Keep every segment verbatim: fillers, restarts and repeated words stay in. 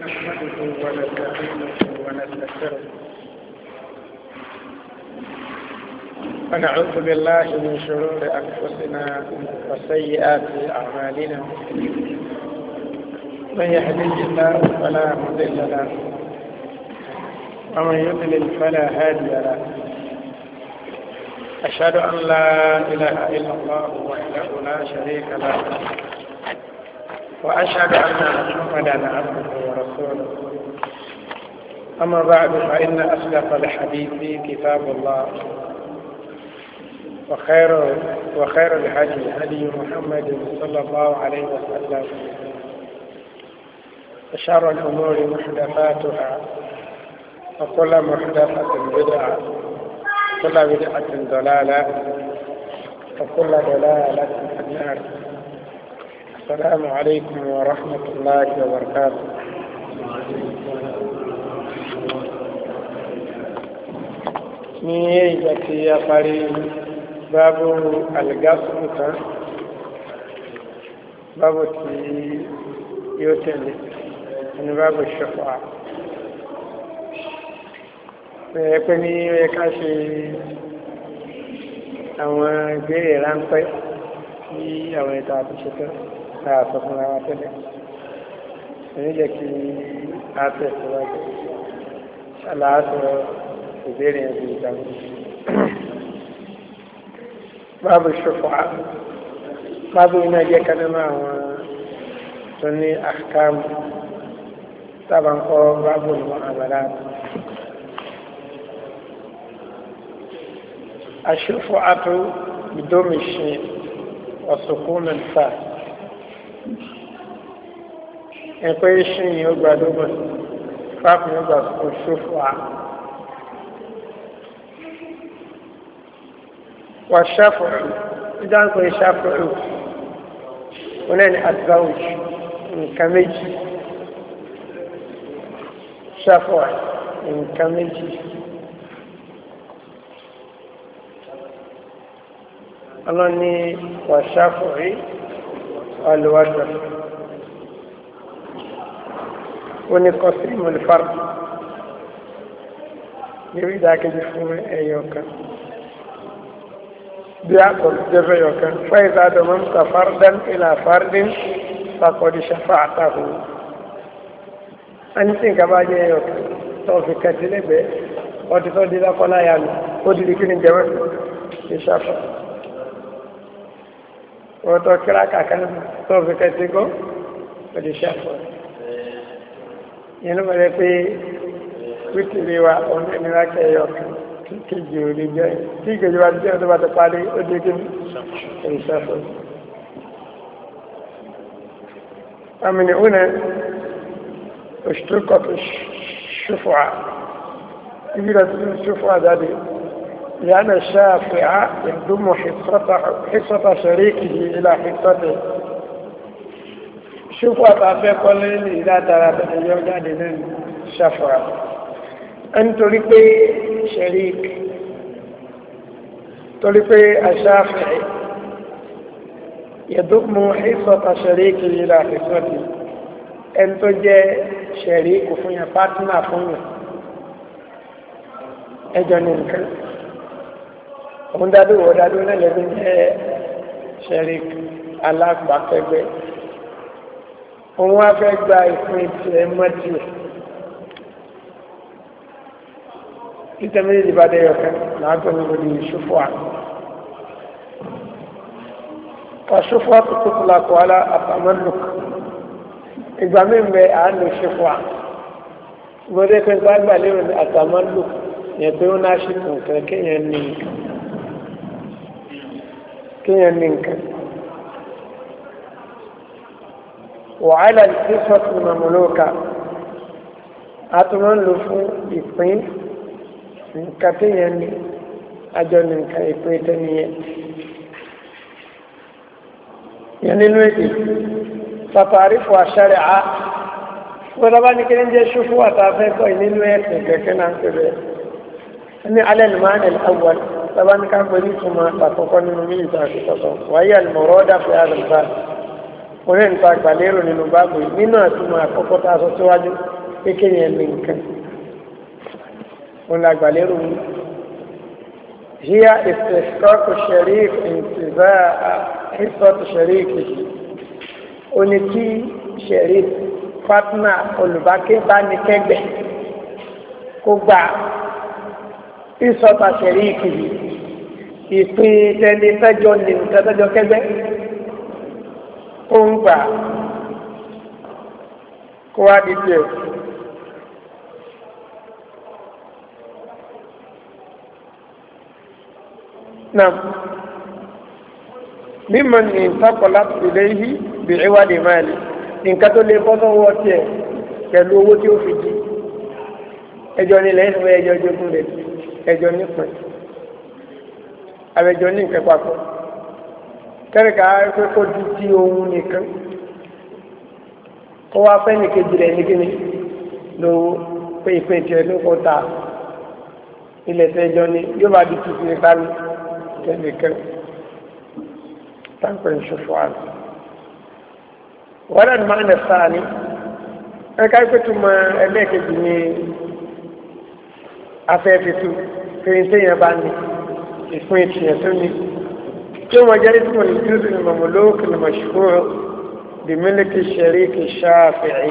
نحمده ونستعينه ونستغفره ونعوذ بالله من شرور أنفسنا وسيئات أعمالنا من يهده الله فلا مضل له ومن يضلل فلا هادي له أشهد أن لا إله إلا الله وحده لا شريك له وأشهد أن محمدا عبده ورسوله أما بعد فإن أصدق الحديث كتاب الله وخير وخير الهدي هدي محمد صلى الله عليه وسلم وشر الأمور محدثاتها وكل محدثة بدعة وكل بدعة ضلالة وكل ضلالة في النار. السلام عليكم ورحمة الله وبركاته. ní ìgbà tí a parí báàbù alìgásùn kan báàbù tí yóò tẹ̀lé ní báàbù ṣọ́fà pẹ̀lẹ́pẹ́ ní ẹ̀ka ṣe àwọn ìbéèrè ráńpẹ́ tí àwọn ìta àtúnṣe tán náà sọ fún ara tẹ́lẹ̀ èyí jẹ́ kí a tẹ̀síwájú aláàtọ̀ ìbéèrè ẹ̀bí ìdáhùn. báàbù ṣọ́fà báàbù iná jẹ́ kanínú àwọn tó ní àkàmù tábà ń kọ́ báàbù ìmọ̀ àbàlá. الشفعة بدون الشين وسكون الفاء ẹ̀pẹ́ ìṣìn yìí ó gbàdúgbò fáàpù yóò gbà fún ṣòfò wà ṣàfù ìdáǹkọ̀ ìṣàfù wọn ní advanj nǹkan méjì ṣàfù nǹkan méjì ọlọ́ni wà ṣàfù rí ọlọ́wọ́dọ̀ wọ́n kọ́sí mọ̀lẹ́fàrù níbi ìdákejì fún ẹ̀yọ̀ kan bí a kò jẹ́fẹ́ ẹ̀yọ̀ kan fáìsà àdọ̀mọ́ ta fardan ilà fardin fàkọ̀dì ṣàfà àtàkù a ní sí nǹkan bá jẹ́ ẹ̀yọ̀ kan tó fi kẹsí lẹ́gbẹ̀ẹ́ ọdí tó di lákọ́lá yà lọ ó di di kí ni jẹ́wẹ́ ní ṣàfà wọ́n tó kíra kàkán tó fi kẹsí kọ́ ó di ṣàfà yẹn ló mọ̀ pé wítìrí wa ọ̀nà ìnira kẹyọ kí kejì ò lè jẹ́ tí kejì wa jẹ́ ọdún bá ti parí ó dé kí ní ìṣàfẹ́. àmìnì òun òṣìṣẹ́kọ̀tù ṣùfà ibi rẹ̀ tó ṣùfà jáde ìyáná ṣáàfẹ́ á ìdúmọ̀ ìsọ́tà ṣẹ̀ríkì ìlà ìsọ́tà ṣùfà tàfẹ́ kọ́lé ní ìdátara ẹ̀yọ jáde náà ṣàfà ẹni torí pé ṣẹ̀rík torí pé aṣáfẹ́ yẹ̀dùkmù ìsọ̀tà ṣẹ̀ríkì ìlà ìsọ̀tì ẹni tó jẹ́ ṣẹ̀rík fún yẹn pátínà fún yẹn ẹjọ́ ní nǹkan òun dádó wọ́n dádó náà lẹ́bí jẹ́ ṣẹ̀rík alágbàkẹgbẹ́ òun wá fẹ́ gba ìpín tí ẹ mọ́tí ẹ̀ títẹ̀ méjì bá dẹ̀ yọ̀kẹ́ láàtọ̀ níbo di ṣúfọ́ à ọ̀ṣúfọ́ tó tó kùlà kọ́ alá àtàmọ́lùk ìgbà mímẹ́ àánú ṣúfọ́ à gbọ́dẹ̀ pé tó àgbà lérò ní àtàmọ́lùk yẹn pé ó náà ṣe nǹkan kéèyàn ní nǹkan kéèyàn ní nǹkan wàhálà ìsífọ́tù mamuluka àtúmọ̀ ń lò fún ìpín nǹkan téèyàn ní àjọ ní nǹkan ìpín tẹ́niyẹn yẹn nínú èdè pàtàkì fún àṣàrẹ̀ á wọ́n bá ní kí ní jẹ́ ṣúfú àtàfẹ́ kọ́ nínú ẹ̀sìn kẹ̀kẹ́ náà ń pè bẹ́ẹ̀ ní alẹ́ lùmánì àwọn tàbá ní ká pẹ̀lú ìtumọ̀ àkọ́kọ́ nínú mílíọ̀tà àti tọ̀tọ̀ wáyé àlùmọ̀rọ̀ dàpẹ́ àlùbáà orí nípa àgbàlérò nínú báàbò nínú àtúmọ̀ àkọ́kọ́ tá a sọ síwájú kékeré yẹn ní nǹkan òun la gbà lérò mi. hiya istihqaq sharik intizaa hissat shariki ó ní kí sharik partner olùbáké bá ní kẹgbẹ́ kó gbà hissat shariki ìpín tẹ́lẹ̀ fẹ́jọ́ ní ìtẹ́tẹ́jọ́ kẹgbẹ́ ó ń gbà kó wá di tiẹ̀. Nam mímọ ní ìtàkọ̀lá ìléyìí bí ìwádìí máa lè nǹkan tó lè bọ́ sọ́wọ́ tiẹ̀ pẹ̀lú owó tí ó fi di ẹjọ́ ní lẹ́yìn fún ẹjọ́ jogún rẹ̀ ẹjọ́ nípìn àbẹ̀jọ́ ní nǹkan papọ̀ kẹ́rìkà pé kó di ti ohun nìkan kó wá fẹ́ nìkejì rẹ̀ nígbìní lówó pé ìpín tiẹ̀ ló kó ta ilẹ̀ tẹ́jọ́ ní yóò bá di tuntun ní kálí kẹ́nìkan táǹpẹ̀ ìṣòfò àná. wọ́n dàbí máa ń nà sáà ní ẹ̀ka ìpẹ́tùmọ̀ ẹlẹ́ẹ̀kejì ní afẹ́fẹ́tù fèrèséyàn bá ní ìfún ìtìyàn tó ní tí wọ́n jẹ́ ìtumọ̀ ìjúzù ní mamlúk ní mashhur bí mílíkì shariki Shafi'i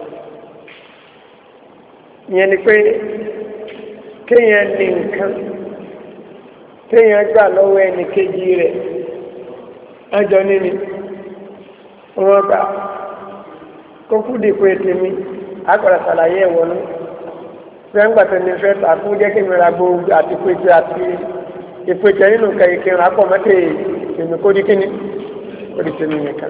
ìyẹn ni pé kéèyàn ní nǹkan kéèyàn gbà lọ́wọ́ ẹnì kejì rẹ̀ ẹjọ́ níní wọ́n gbà kókú dìpò ètè mi àgbàrá ṣàlàyé ẹ̀wọ̀n ní fẹ́ǹgbàtẹ́ ní fẹ́ tà fún jẹ́ kí mi ra gbogbo àti pété àti ìpèjẹ nínú kẹ̀kẹ́ rà pọ̀ mẹ́tẹ̀ èmi kó di kíní kó di tèmi nìkan.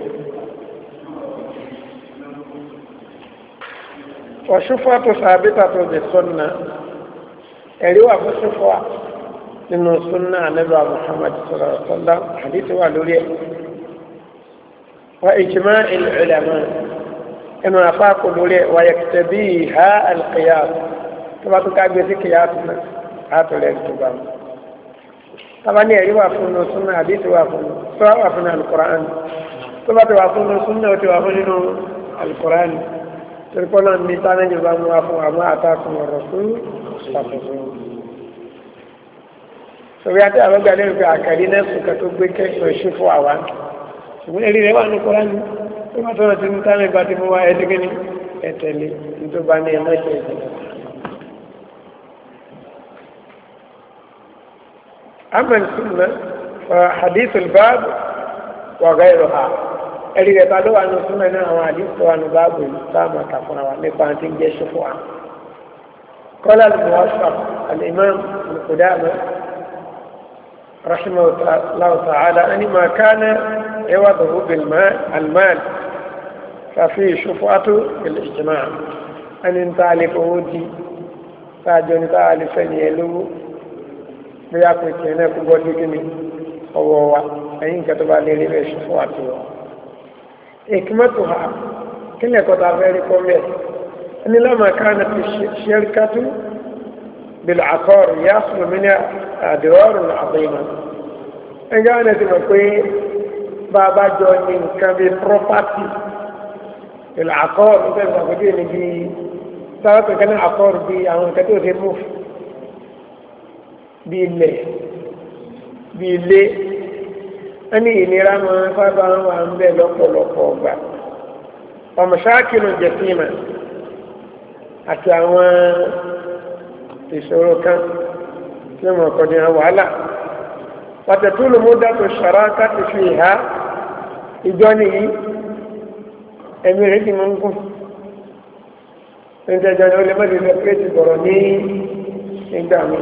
ọ̀ṣùfọ́ tó sàbítà tó di sunna ẹ̀rí wà fún ṣùfọ́ nínú sunna ànábì Muhammad sallallahu alaihi wasallam hadith wà lórí ẹ̀ wa ijma'il ulama ẹnu àfáàkù lórí ẹ̀ wa yaktabiha al-qiyas tó bá tó ká gbé sí kìyàs náà àtọ̀lẹ̀ tó bá mu. Taba ní ẹ̀rí wà fún un súnà àdìsí wà fún un tó wà fún alukur'an tó bá ti wà fún un súnà ó ti wà fún nínú alukur'an torí pé náà ní tánà ìjọba mú wa fún àmọ́ àtàkùn ọ̀rọ̀ fún ṣàtúnṣe. Sọ̀rọ̀ àti àwọn gbà lérò pé àkàrí náà sùn kàtó gbé kẹ́sọ̀ ṣe fún àwa. Ṣùgbọ́n èrè rẹ̀ wà ní kur'an tó bá tọ̀rọ̀ tí ní tánà ìgbà tí mo wá ẹ̀ẹ́dẹ́gẹ́ni ẹ̀tẹ̀lé nítorí bá ní ẹ̀mẹ́tẹ̀ أما السنة فحديث الباب وغيرها اللي يقالوا أن السنة هو حديث وأن باب الإسلام كفنا ونقاط جشفوا قال الموفق الإمام القدامى رحمه الله تعالى أن ما كان عوضه بالمال المال ففيه شفعة بالإجماع أن تعلف ودي فاجن تعلف يلو bóyá pé kí ẹ náà kó gbọ́ dígí ní ọwọ́ wa ẹ̀yìn nǹkan tó bá lè rí rẹ̀ ṣe fún àtiwọ́. ìkímọ́tò ha kí ni ẹ̀kọ́ ta fẹ́ rí kọ́ mẹ́ ẹni lọ́mọ káàna ti ṣẹ́ríkátú bìlà àkọ́rù yá sùn mí ní àdìrọ́rù àbẹ̀yìnmá. ẹgbẹ́ wọn ti mọ̀ pé bàbá jọ ní nǹkan bíi pírọ́pátì bìlà àkọ́rù nígbà tó àgbẹ̀dẹ́ ní bíi sáwọ́ kankan ní àkọ́rù bíi àwọn nǹkan tó ṣe mú bí ilẹ̀ bí ilé ẹni ìnira máa ń sábà wà ń bẹ lọ́pọ̀lọpọ̀ ọgbà ọmọ ṣáàkìlù jẹ̀síìmà àti àwọn ìṣòro kan tí wọ́n kọ́ ní wàhálà pàtẹ́tùlù múdà tó ṣàrá káti fi ìhá ìjọ nìyí ẹ̀mí rẹ̀ ti mú ń gùn ní ìjọba ní ó lè mọ́lẹ̀ lẹ́pẹ́tì bọ̀rọ̀ ní ìgbà mi.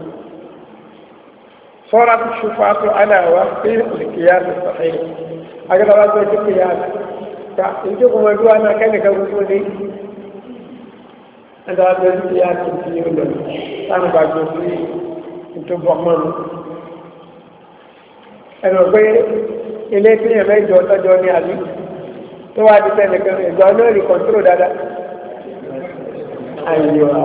صارت الشفاعة على وقت القياس الصحيح أجل الله سوى القياس فإنتكم وجوه أنا كان كوكو لي أنت هذا القياس في يوم أنا بقول لي أنتم بأمان أنا بقول ilé tí yẹn bẹ jọ tọjọ ní àbí tó wá di tẹ́lẹ̀ kan ìjọ náà rí kọńtúrò dáadáa àyíwá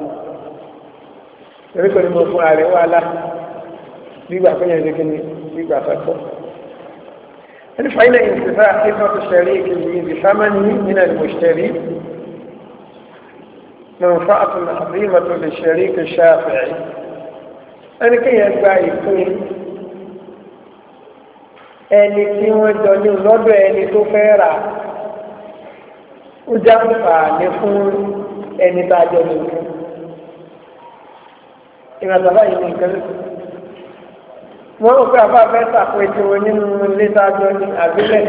torí kò ní mo fún ààrẹ wàhálà nígbà pé yẹn lékè ní nígbà sàkó. ẹni fàyínà ìsìnfà ìfà tó ṣẹ̀rí ìkìlì ìdí sámánì nínú ìmọ̀ṣẹ̀rí منفعة عظيمة للشريك الشافعي ẹni kéèyàn gba ìpín ẹni tí wọ́n jọ ní lọ́dọ̀ ẹni tó fẹ́ rà ó jàǹfààní fún ẹni tá a jọ ní nǹkan ìrìnàjò yìí ní nǹkan wọ́n rò pé àbá fẹ́ sàpè tí wọ́n nínú ilé tá a jọ ní àbílẹ̀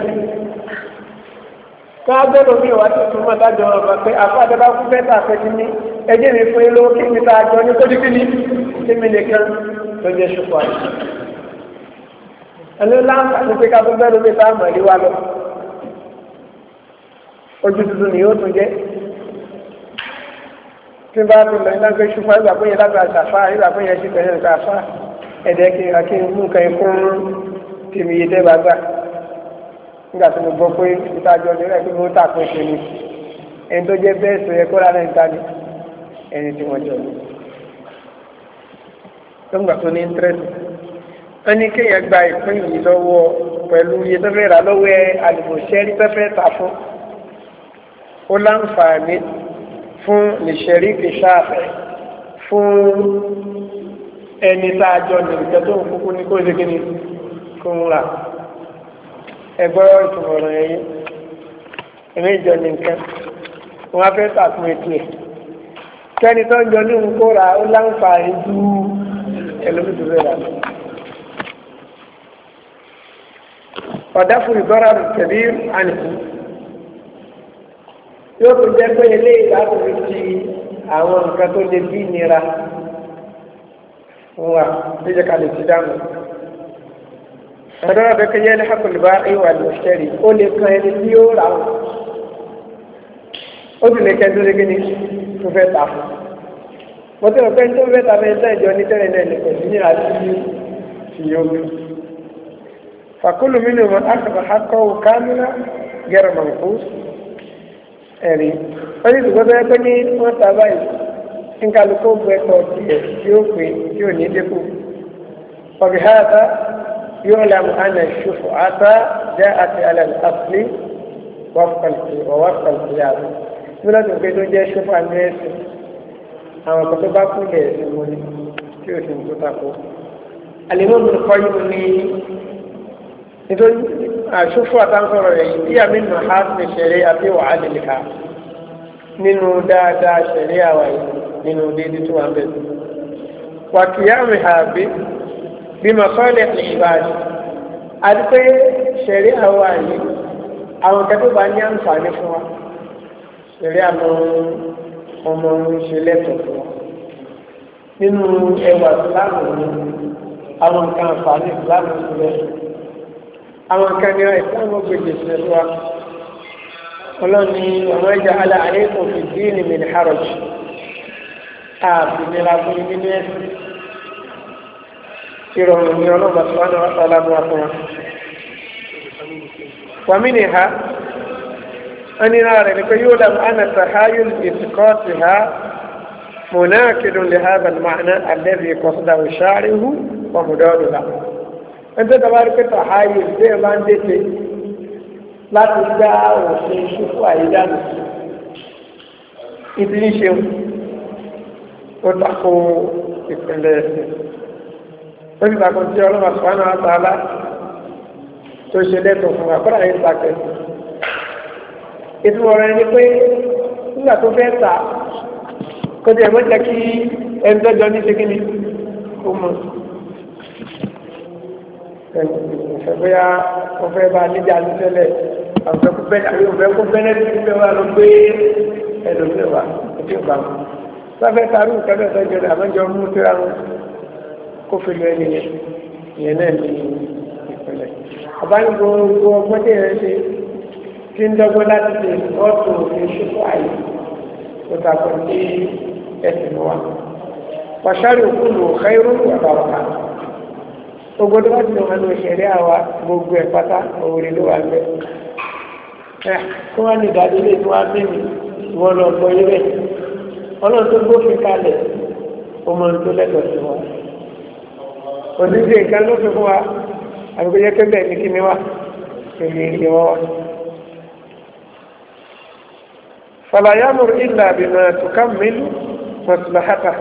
ká gbọ́dọ̀ bí ìwà tuntun mọ́ dájọ́ ọba pé àfáàdọ́bá kú fẹ́ sàpè tí ní ẹjẹ́ mi fún ilé kí mi tá a jọ ní kójú kí ni kí mi nìkan ló jẹ́ ṣùkọ́ àyè ẹni láǹfààní pé ká tó bẹ́ẹ̀ lómi tá a mọ̀ ìwà lọ ojú tuntun ni yóò tún jẹ́ tí bá tó lọ iná pé ṣùkọ́ ìgbà pé yẹn lágbàá ṣàfà ìgbà pé yẹn ṣì bẹ̀rẹ̀ nǹkan àfà ẹ̀dẹ́ kí akí mú nǹkan ikún tèmi yé dẹ́gbà gbà nígbà tí mo gbọ́ pé ìtajọ́ ní rẹ̀ pé mo tà pé ṣe ni ẹni tó jẹ́ bẹ́ẹ̀ sọ yẹ kó rárá níta ni ẹni tí wọ́n jọ ní. lọ́gbà tó ní íńtírẹ́sì wọ́n ní kéèyàn gba ìpín yìí lọ́wọ́ pẹ̀lú iye tó fẹ́ rà lọ́wọ́ ẹ àlùmọ̀ṣẹ́rí tó fẹ́ tà fún ó láǹfààní fún lìṣẹ̀rí kìṣàfẹ́ fún ẹni tá a jọ ní ìjọ tó ń kúkú ní kó ṣe kíni kó ń rà ẹgbọ́ ìtumọ̀ ọ̀rọ̀ ẹ̀yìn ẹ̀mí ìjọ ní nǹkan wọ́n á fẹ́ tàkùn ètò ẹ̀ kẹ́ni tó ń jọ ní nǹkó ra ó láǹfààní ju ẹlòmídùú rẹ̀ rà lọ. ọ̀dà fún ìgbọ́ra tẹ̀lé ànìkú yóò tún jẹ́ pé eléyìí láti fi ti àwọn nǹkan tó lè bí ìnira wa níjẹ́ ká lè ti dáhùn. ọ̀dọ́ ọ̀dọ́ kẹyẹ ní hakùnlùbá ìwà lòṣẹ́rì ó lè kan ẹni tí ó rà wọn ó sì lè kẹ́ tó lé kíní tó fẹ́ ta fún. mo tẹ́ ọ̀pẹ́ tó fẹ́ ta fẹ́ sẹ́jọ ní tẹ́lẹ̀ náà lè pẹ̀lú ní àti ti yóò gbé. fàkúlù mi ni wọn àkàbà akọ́wò kámínà gẹ̀rọ̀ mọ̀nkú ẹ̀rí wọ́n ní ìdúgbò tó yẹ pé ní wọ́n ta báyìí nkálukó gbẹ́tọ̀ tiẹ̀ tí ó pè tí ò ní dínkù. وبهذا يعلم أن الشفعة جاءت على الأصل وفق ووفق القياس. من أجل أن جاء شفعة الناس أما كتبا كل يسموني كيف تنتقو الإمام القيم nítorí àṣùfù àtàǹsọ̀rọ̀ rẹ̀ yìí tí àmì nù ha ti ṣẹ̀rẹ̀ àti wàhálì nìka nínú dáadáa ṣẹ̀rẹ̀ àwà yìí nínú déédé tó wà ń bẹ̀. wà kì í àmì ha bí bí mọ̀sọ́lẹ̀ ní ìbáàdì àti pé ṣẹ̀rẹ̀ àwà yìí àwọn kẹ́tọ́ bá ní àǹfààní fún wa ṣẹ̀rẹ̀ àmọ́ ọmọ ṣe lẹ́tọ̀ fún wa nínú ẹwà ìsìlámù ní àwọn nǹkan àǹfààní ìsìlámù sílẹ̀ àwọn kan ní ìsìlámù gbèjì sílẹ̀ wa ọlọ́ni ọmọ ẹja alẹ́ àlékún fi díìnì min haraj àbìnira fún nínú ẹ̀sìn ìrọ̀rùn ní ọlọ́mọ sọ́nà ọ̀tàlámù fún wa. wàmí ni ha ẹni náà rẹ̀ ní pé yóò dàm ánà sàháyùn ìsìkọ́sì ha مناكد لهذا المعنى الذي قصده شارعه ومداده. أنت تبارك تحايل زي ما عندك لا تدع وشوف أيضا إدريشهم وتحكوا في كل شيء. فإذا كنت الله سبحانه وتعالى تشهد فما فرح يسكت. إذا وراني كوي لا تبيتا kọjá ẹ̀mọ́ jẹ́ kí ẹ̀ńtọ́jọ́ ní ṣe kí ni ó mọ̀ ìfẹ́bóyá wọ́n fẹ́ bá níjà ní tẹ́lẹ̀ àwọn òfẹ́ kó bẹ́lẹ̀ tí wọ́n wá lọ gbé ẹlòmíwà tí ó bá wọn sáfẹ́ tarú ìkẹ́lẹ̀ tọ́jọ́ rẹ̀ àmọ́jọ́ mú síra wọn kó fi lọ ẹni yẹn náà ní ìpínlẹ̀ àbáyọ̀ ọgbọ́n tí yẹn ṣe tí ń dọ́gbọ́n láti ṣe ọ́tò òfin ṣùkú àyè tó takọ̀ ní ẹ̀sìn wa wàṣárí òkúlù xẹ́rù wàbàwà gbogbo tó bá ti lọ́wọ́ ní òṣèré àwa gbogbo ẹ̀ pátá òwúrẹ́ ló wà gbẹ ẹ kí wọ́n ní ìdájọ́ ilé tí wọ́n á mímì wọ́n lọ gbọ́ ilé ọlọ́run tó gbófin kalẹ̀ ọmọ tó lẹ́tọ̀ọ́ sí wa òdìdí nǹkan ló fi fún wa àbíkó yẹ kébẹ̀ ní kíní wa èmi ìrìn wọn wa. فلا يأمر إلا بما تكمل مصلحته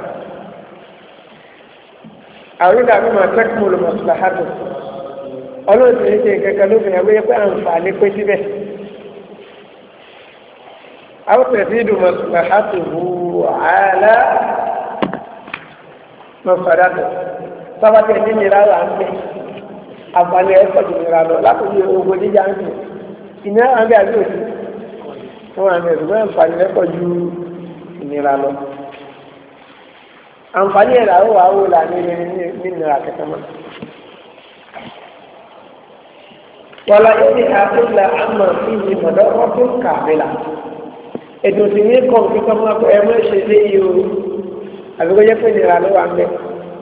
أو إلا بما تكمل مصلحته ọlọ́run ti ṣe kẹ̀kẹ́ ló fi hàn wípé pé àǹfààní pé síbẹ̀ àwọn tẹ̀sí ìdùnmọ̀ sùpàṣàtò wù ààlà mọ̀fàdàtọ̀ sábàtẹ̀ nínira là ń pè àǹfààní ẹ̀fọ́ ìnira lọ látòjú ogun jíjà ń sìn ìnira à ń bẹ àbí òsì wọn àmì ẹ̀sùn bẹ́ẹ̀ àǹfààní ẹ̀fọ́ ju ìnira lọ àǹfààní ẹ̀rọ àwọn àwọn là ní nínira kẹ̀kẹ́ mọ́. wàlá yìí àtúntà àmà fíjì mọ̀dọ́rọ́ tó kàbílà ètò sì ní kàn kíkọ́ máa kọ́ ẹ̀mọ́ ṣe lé yìí o àbíkọ́ jẹ́ pé ìnira ló wà ń bẹ́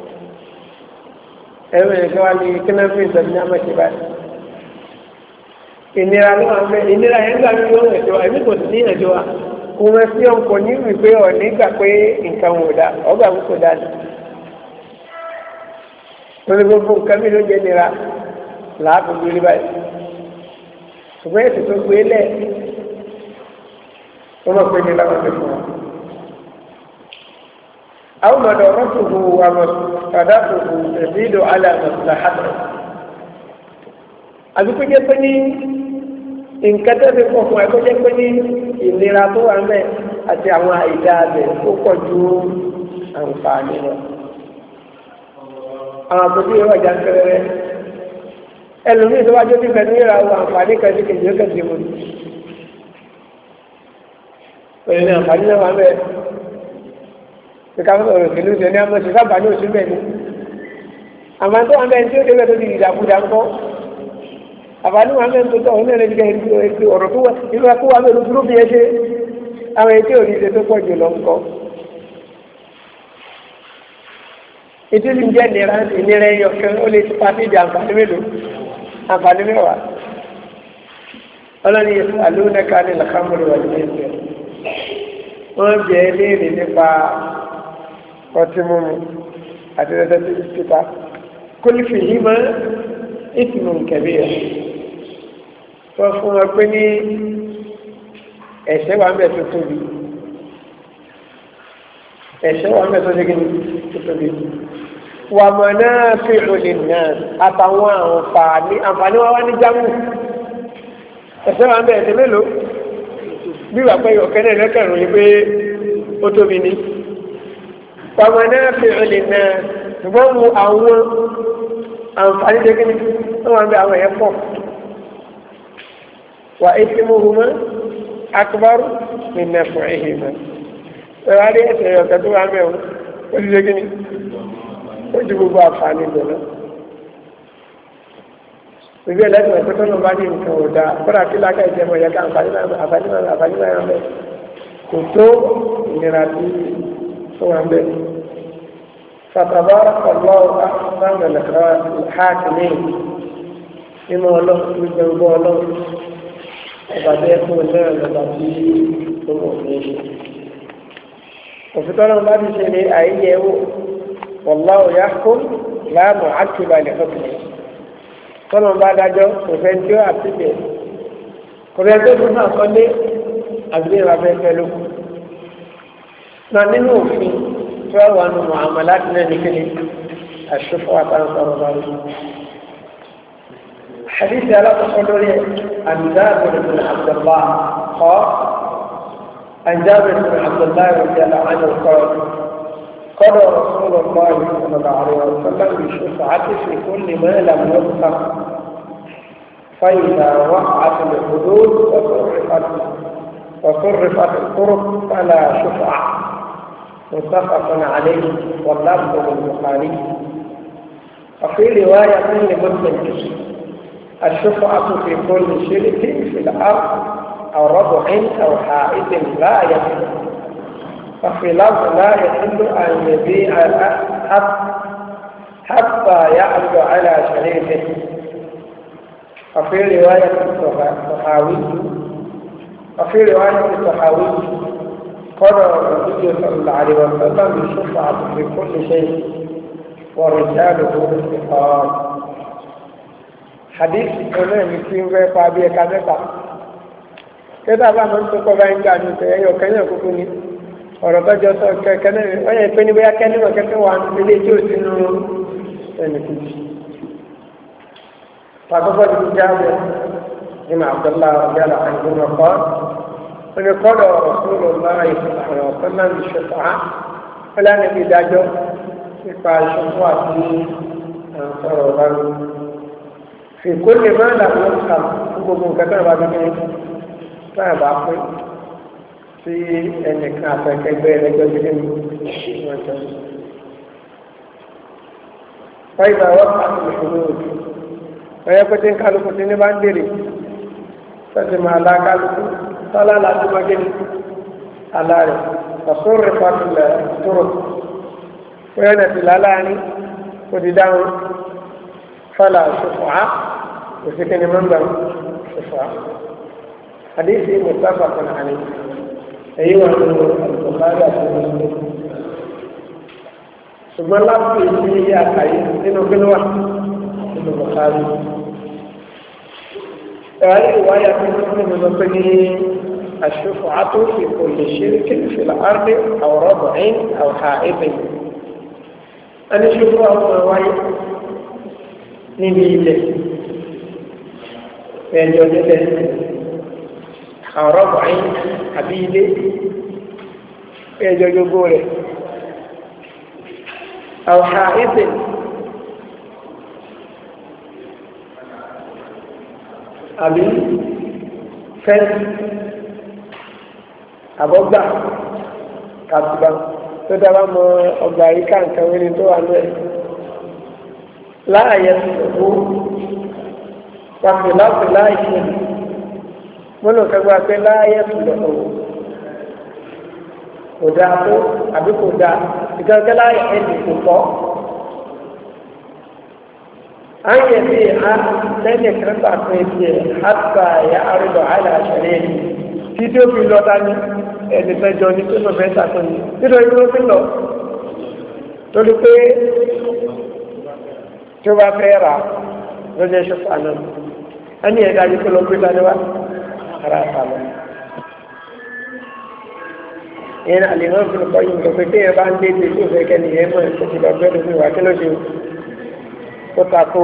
ẹ̀rọ ìṣẹ́ wa ní kínáfì ìsọ̀bí ní àmọ́ṣe báyìí ìnira ló wà ń bẹ́ ìnira yẹn gbà mí yóò ẹ̀jọ́ wa èmi kò sì ní ẹ̀jọ́ wa kò mọ̀ sí ọkọ̀ ní wípé ọ̀ nígbà pé nǹkan wò dá ọgbà mú kò dá ní. lórí gbogbo nǹkan mi ló jẹ́ nira làákùn gbélé báyìí ṣùgbọ́n ètò tó gbé lẹ̀ wọ́n mọ̀ pé ní láwọn ti fún wa. àwọn ọmọdé ọ̀rọ̀ tó hu àmọ̀ kàdá tó hu ẹ̀bí ìdò alẹ́ àmọ̀ sílá hàtà. àbíkú jẹ́ pé ní nǹkan tó ti pọ̀ fún ẹ kó jẹ́ pé ní ìlera tó wà mẹ́ àti àwọn àìdá abẹ tó pọ̀ ju àǹfààní lọ. àwọn àpótí ìwà ìjà ń kẹrẹrẹ ẹlòmíì tó bá jó fífẹ́ ní ìra àwọn àǹfààní kan sí kejì ó kẹsì mú ni. òye ní àǹfààní náà wà mẹ́ kíkà fún ọ̀rọ̀ òṣèlú ṣe ní amọ̀ṣẹ́ sábà ní oṣù bẹ́ẹ̀ ni. àmọ́ tó wà mẹ́ tí ó débẹ̀ tó di ìdàkudà ńkọ́ àbálí wọn mẹ́rin tó tọ́ ọ̀hún ẹ̀rẹ́ jíjẹ́ ètò ọ̀rọ̀ tó wà nínú ẹkú wa mẹ́rin dúró bí ẹ ṣe àwọn ètò òrìṣẹ́ tó pọ̀ jù lọ ńkọ́. ètò ìlú jẹ́ ìnira ìnira ẹyọ kan ó lè pa sí ìdí àǹfààní mélòó àǹfààní mẹ́wàá. ọlọ́ni àlùnẹ́ka ní làkàmúrò wà ní ẹ̀sẹ̀. wọ́n jẹ́ léèrè nípa ọtí mímu àti ẹ̀sẹ̀ tó ti ta kólífì yìí máa ìtìmọ̀ nkẹ̀bí ẹ̀ sọ fún wọn pé ní ẹ̀ṣẹ̀ wà mẹ́ tó tóbi ẹ̀ṣẹ̀ wà mẹ́ tó tóbi tó tóbi wà mọ̀ náà fi òlì náà àtàwọn àǹfààní àǹfààní wọn wá ní jámù ẹ̀ṣẹ̀ wà mẹ́ ẹ̀ṣẹ̀ mélòó bí wà pé ọ̀kẹ́ náà lẹ́kẹ̀rún yìí pé ó tóbi ní wà mọ̀ náà fi òlì náà ṣùgbọ́n mu àwọn àǹfààní jẹ́ kíní wọ́n wá ń bẹ àwọn ẹ̀yẹ pọ̀ wà ismuhuma akbaru min naf'ihima ẹ̀rọ adé ẹ̀sẹ̀ ọ̀kẹ́ tó wá ń bẹ̀ wọ́n ó ti jẹ́ kíní ó ju gbogbo àǹfààní bẹ̀ lọ. ìgbé ẹlẹ́sìn ẹ̀kọ́ tó lọ́ọ́ bá ní nǹkan ò dáa kódà kí lákà ìjẹmọ̀ ẹ̀yẹ ká àǹfààní náà àǹfààní náà àǹfààní náà bẹ̀ kò tó ìnira tí ó wà ń bẹ̀. فتبارك الله أحسن الحاكمين إما الله يجب الله وقد يكون الله الذي المؤمنين وفي طرق بعد شيء أيه والله يحكم لا معقب لحكمه طرق بعد جو وفنجو أبتدي كريتو كنا أصلي أبدي ربي كلو نانينو في فهو أن معاملاتنا لكلي الشفعة أنصر ذلك حديث على تصدر عن جابر بن عبد الله قال عن جابر بن عبد الله رضي الله عنه قال قال رسول الله صلى الله عليه وسلم بالشفعة في كل ما لم يذكر فإذا وقعت الحدود وصرفت وصرفت الطرق فلا شفعة متفق عليه واللفظ للبخاري وفي رواية لمسلم الشفعة في كل شرك في الأرض أو ربع أو حائط لا يحل وفي لفظ لا يحل أن يبيع حتى يعرض على شريكه وفي رواية الصحاوي وفي رواية الصحاوي قال النبي صلى الله عليه وسلم بالشفعة في كل شيء ورجاله بالاستقامة حديث هنا يمكن في قابية كاملة kẹta bá máa ń tó kọ́ báyìí ń gbà ní ẹyọ kẹ́yìn kúkú ni ọ̀rọ̀ tọ́jọ́ sọ kẹ́kẹ́ náà wọ́n yẹ pé ní bóyá kẹ́ni wọ́n kẹ́kẹ́ wà nílé tí ó sínú ẹnì kejì. Pàtọ́kọ́ ti jáde nínú Abdullahi ọ̀gbẹ́lá àìgbọ́n ọ̀kọ́ wọn ni kọ́dọ̀ ọ̀sùnlọ̀ lára ìfọ̀sọ̀rọ̀ ọ̀kan náà ní ṣẹ̀fà wọn lánà bí dájọ́ nípa ìṣòfò àti àǹsọ̀rọ̀ ọ̀bánu. Fi kó lè má làwọn ọ̀sà gbogbo nǹkan náà bá gbé náà bá pín sí ẹnìkan àtẹ̀kẹgbẹ́ ẹgbẹ́ gbé ní ìwọ̀n wọ́n ìgbà wọ́n pàtó ìṣòro òjò ọ̀yẹ́ pé tí ń kálukú tí ní bá ń dèrè sọ́sì máa lá kálukú sọ́lá láti mọ́gé ní aláàrẹ̀ ọ̀sọ́rẹ̀ pàtàkì tóró wọ́n yẹn ti láláàrin kò ti dáhùn fọ́lá ṣùfọ́ á kò sí kíni mọ́gbà ṣùfọ́ á àdéhìí mùsàfà kan àní èyí wà nínú àlùkòkárì àti mùsùlùmí ṣùgbọ́n láti ìdí ilé àkàyè nínú gílúwà nínú bùkárí. ẹ̀rọ ìwáyà tó ń fún mi lọ pé ní àṣùfọ̀ àtúnṣe kò lè ṣe kí n fi láàrín àwòrán bọ̀ẹ́n àwòrán ẹ̀bẹ̀. a ní ṣùgbọ́n àwọn ìwáyà níbi ilẹ̀ ẹ̀jọ̀ nílẹ̀ àwòrán bọ̀ẹ́n àbí ilé ẹ̀jọ̀ gbogbo rẹ̀. أو حائط àbí fẹ́ǹsì àbọ́gbà kàtùbà tó dábàá mọ ọgbà yíká nǹkan wíní tó wà ní ẹ̀ láàyè tó pàpè láti láàyè mọ́nà kẹgbà pé láàyè tó lọ́wọ́ kò dáa tó àbí kò dáa ìgbàgbé láàyè ẹni kò kọ́. an yẹ bí a lẹ́yìn kẹta fún ẹbí ẹ̀ hàtà ya àrídọ̀ àìlà àṣẹrẹ́ ẹni tí tí ó fi lọ dání ẹni fẹjọ ní tó lọ fẹ́ sàtọ́ ní nítorí ló fi lọ torí pé tí ó bá fẹ́ rà lọ́jọ́ ṣọ́fà náà ẹni ẹ̀dá yìí kó lọ gbé dání wá ara sàlọ́. ìyẹn àlèmọ́ fi kọ́ yìí nǹkan pé tí ẹ bá ń dé tí ó fẹ́ kẹ́ni ẹ mọ̀ ẹ̀ tó ti lọ gbẹ́dọ̀ sí wà kí ló ṣe ó takò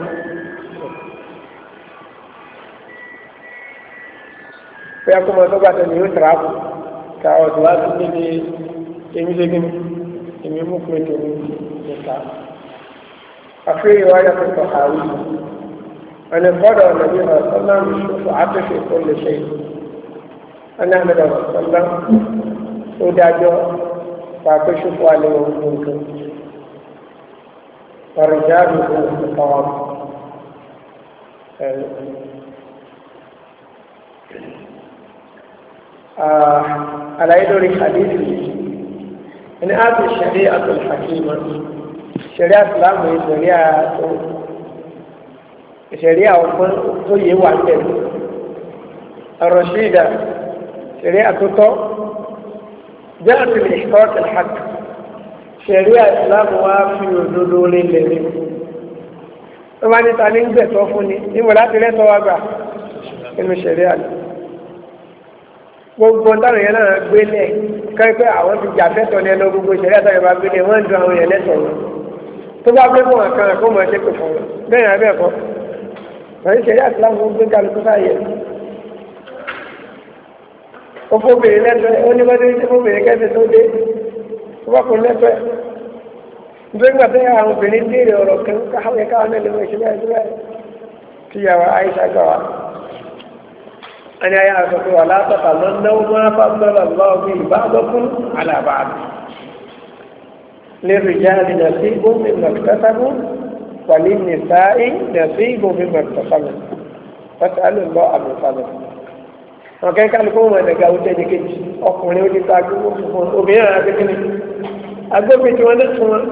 pé akọ́mọ tó gbàtọ̀ ní yóò tààbù ká ọ̀dọ̀ wá sí níbi èmi ṣe gíní èmi mú pé tòun níta àfihàn ìwáyà tó tọ̀ àwí ọ̀nà gbọ́dọ̀ ọ̀nà bí wọ́n sọ́lá ń ṣòfò àtúnṣe kó lè ṣe ọ̀nà àmì ọ̀nà sọ́lá ó dájọ́ pàtó ṣòfò àlẹ́ wọn gbogbo ورجاله الخطاب على يدور حديث إن هذه الشريعة الحكيمة شريعة الإسلام هي شريعة شريعة طيبة وعندنا الرشيدة شريعة تو جاءت لإحقاق الحق ṣẹ̀ríà ìsìláàmù wá fi òdodo lélẹ̀ ní wọ́n bá níta ní gbẹ̀tọ́ fún ni níbo láti lẹ́tọ́ wá gbà nínú ṣẹ̀ríà gbogbo táwọn èèyàn náà gbélé kẹ́kẹ́ àwọn ti jà fẹ́tọ̀ ní ẹnu gbogbo ṣẹ̀ríà táwọn bá gbélé wọ́n ń dun àwọn èèyàn lẹ́tọ̀ wọn tó bá gbé fún àkàrà kó mọ̀ ṣe pè fún wọn bẹ́ẹ̀ ni abẹ́ ẹ̀kọ́ wọ́n ṣẹ̀ríà ìsìláàmù gbé kálukú sáyẹ̀ ó fóbìnrin lẹ́tọ̀ ó ní wọ́n ti fóbìnrin kẹ́sẹ̀ tó dé wọ́n kò lẹ́fẹ̀ẹ́ nítorí gbà tẹ́ àwọn obìnrin léèrè ọ̀rọ̀ kan káwé káwọn náà lè mọ̀ ìṣẹ́lẹ̀ ìṣẹ́lẹ̀ tí yàwó àìsà gbà wá. a ní ayé àṣọ pé wà látọ̀tà lọ náwó máa fà sọ́lọ̀ lọ́wọ́ bí ìbádọ́kún alábàádì lè rí jáde nà sí gómìn mọ̀tàsámú wà ní nìsáì nà sí gómìn mọ̀tàsámú wọ́n ti alẹ́ lọ àbùsámú. àwọn kẹ́kẹ́ alùpùpù wọn ẹ̀dẹ̀gà ó jẹ́ ní kejì ọkùnrin ó ti ta agbóhùn fún obìnrin àti kíni agbóhùn tí wọ́n lè tún wọn.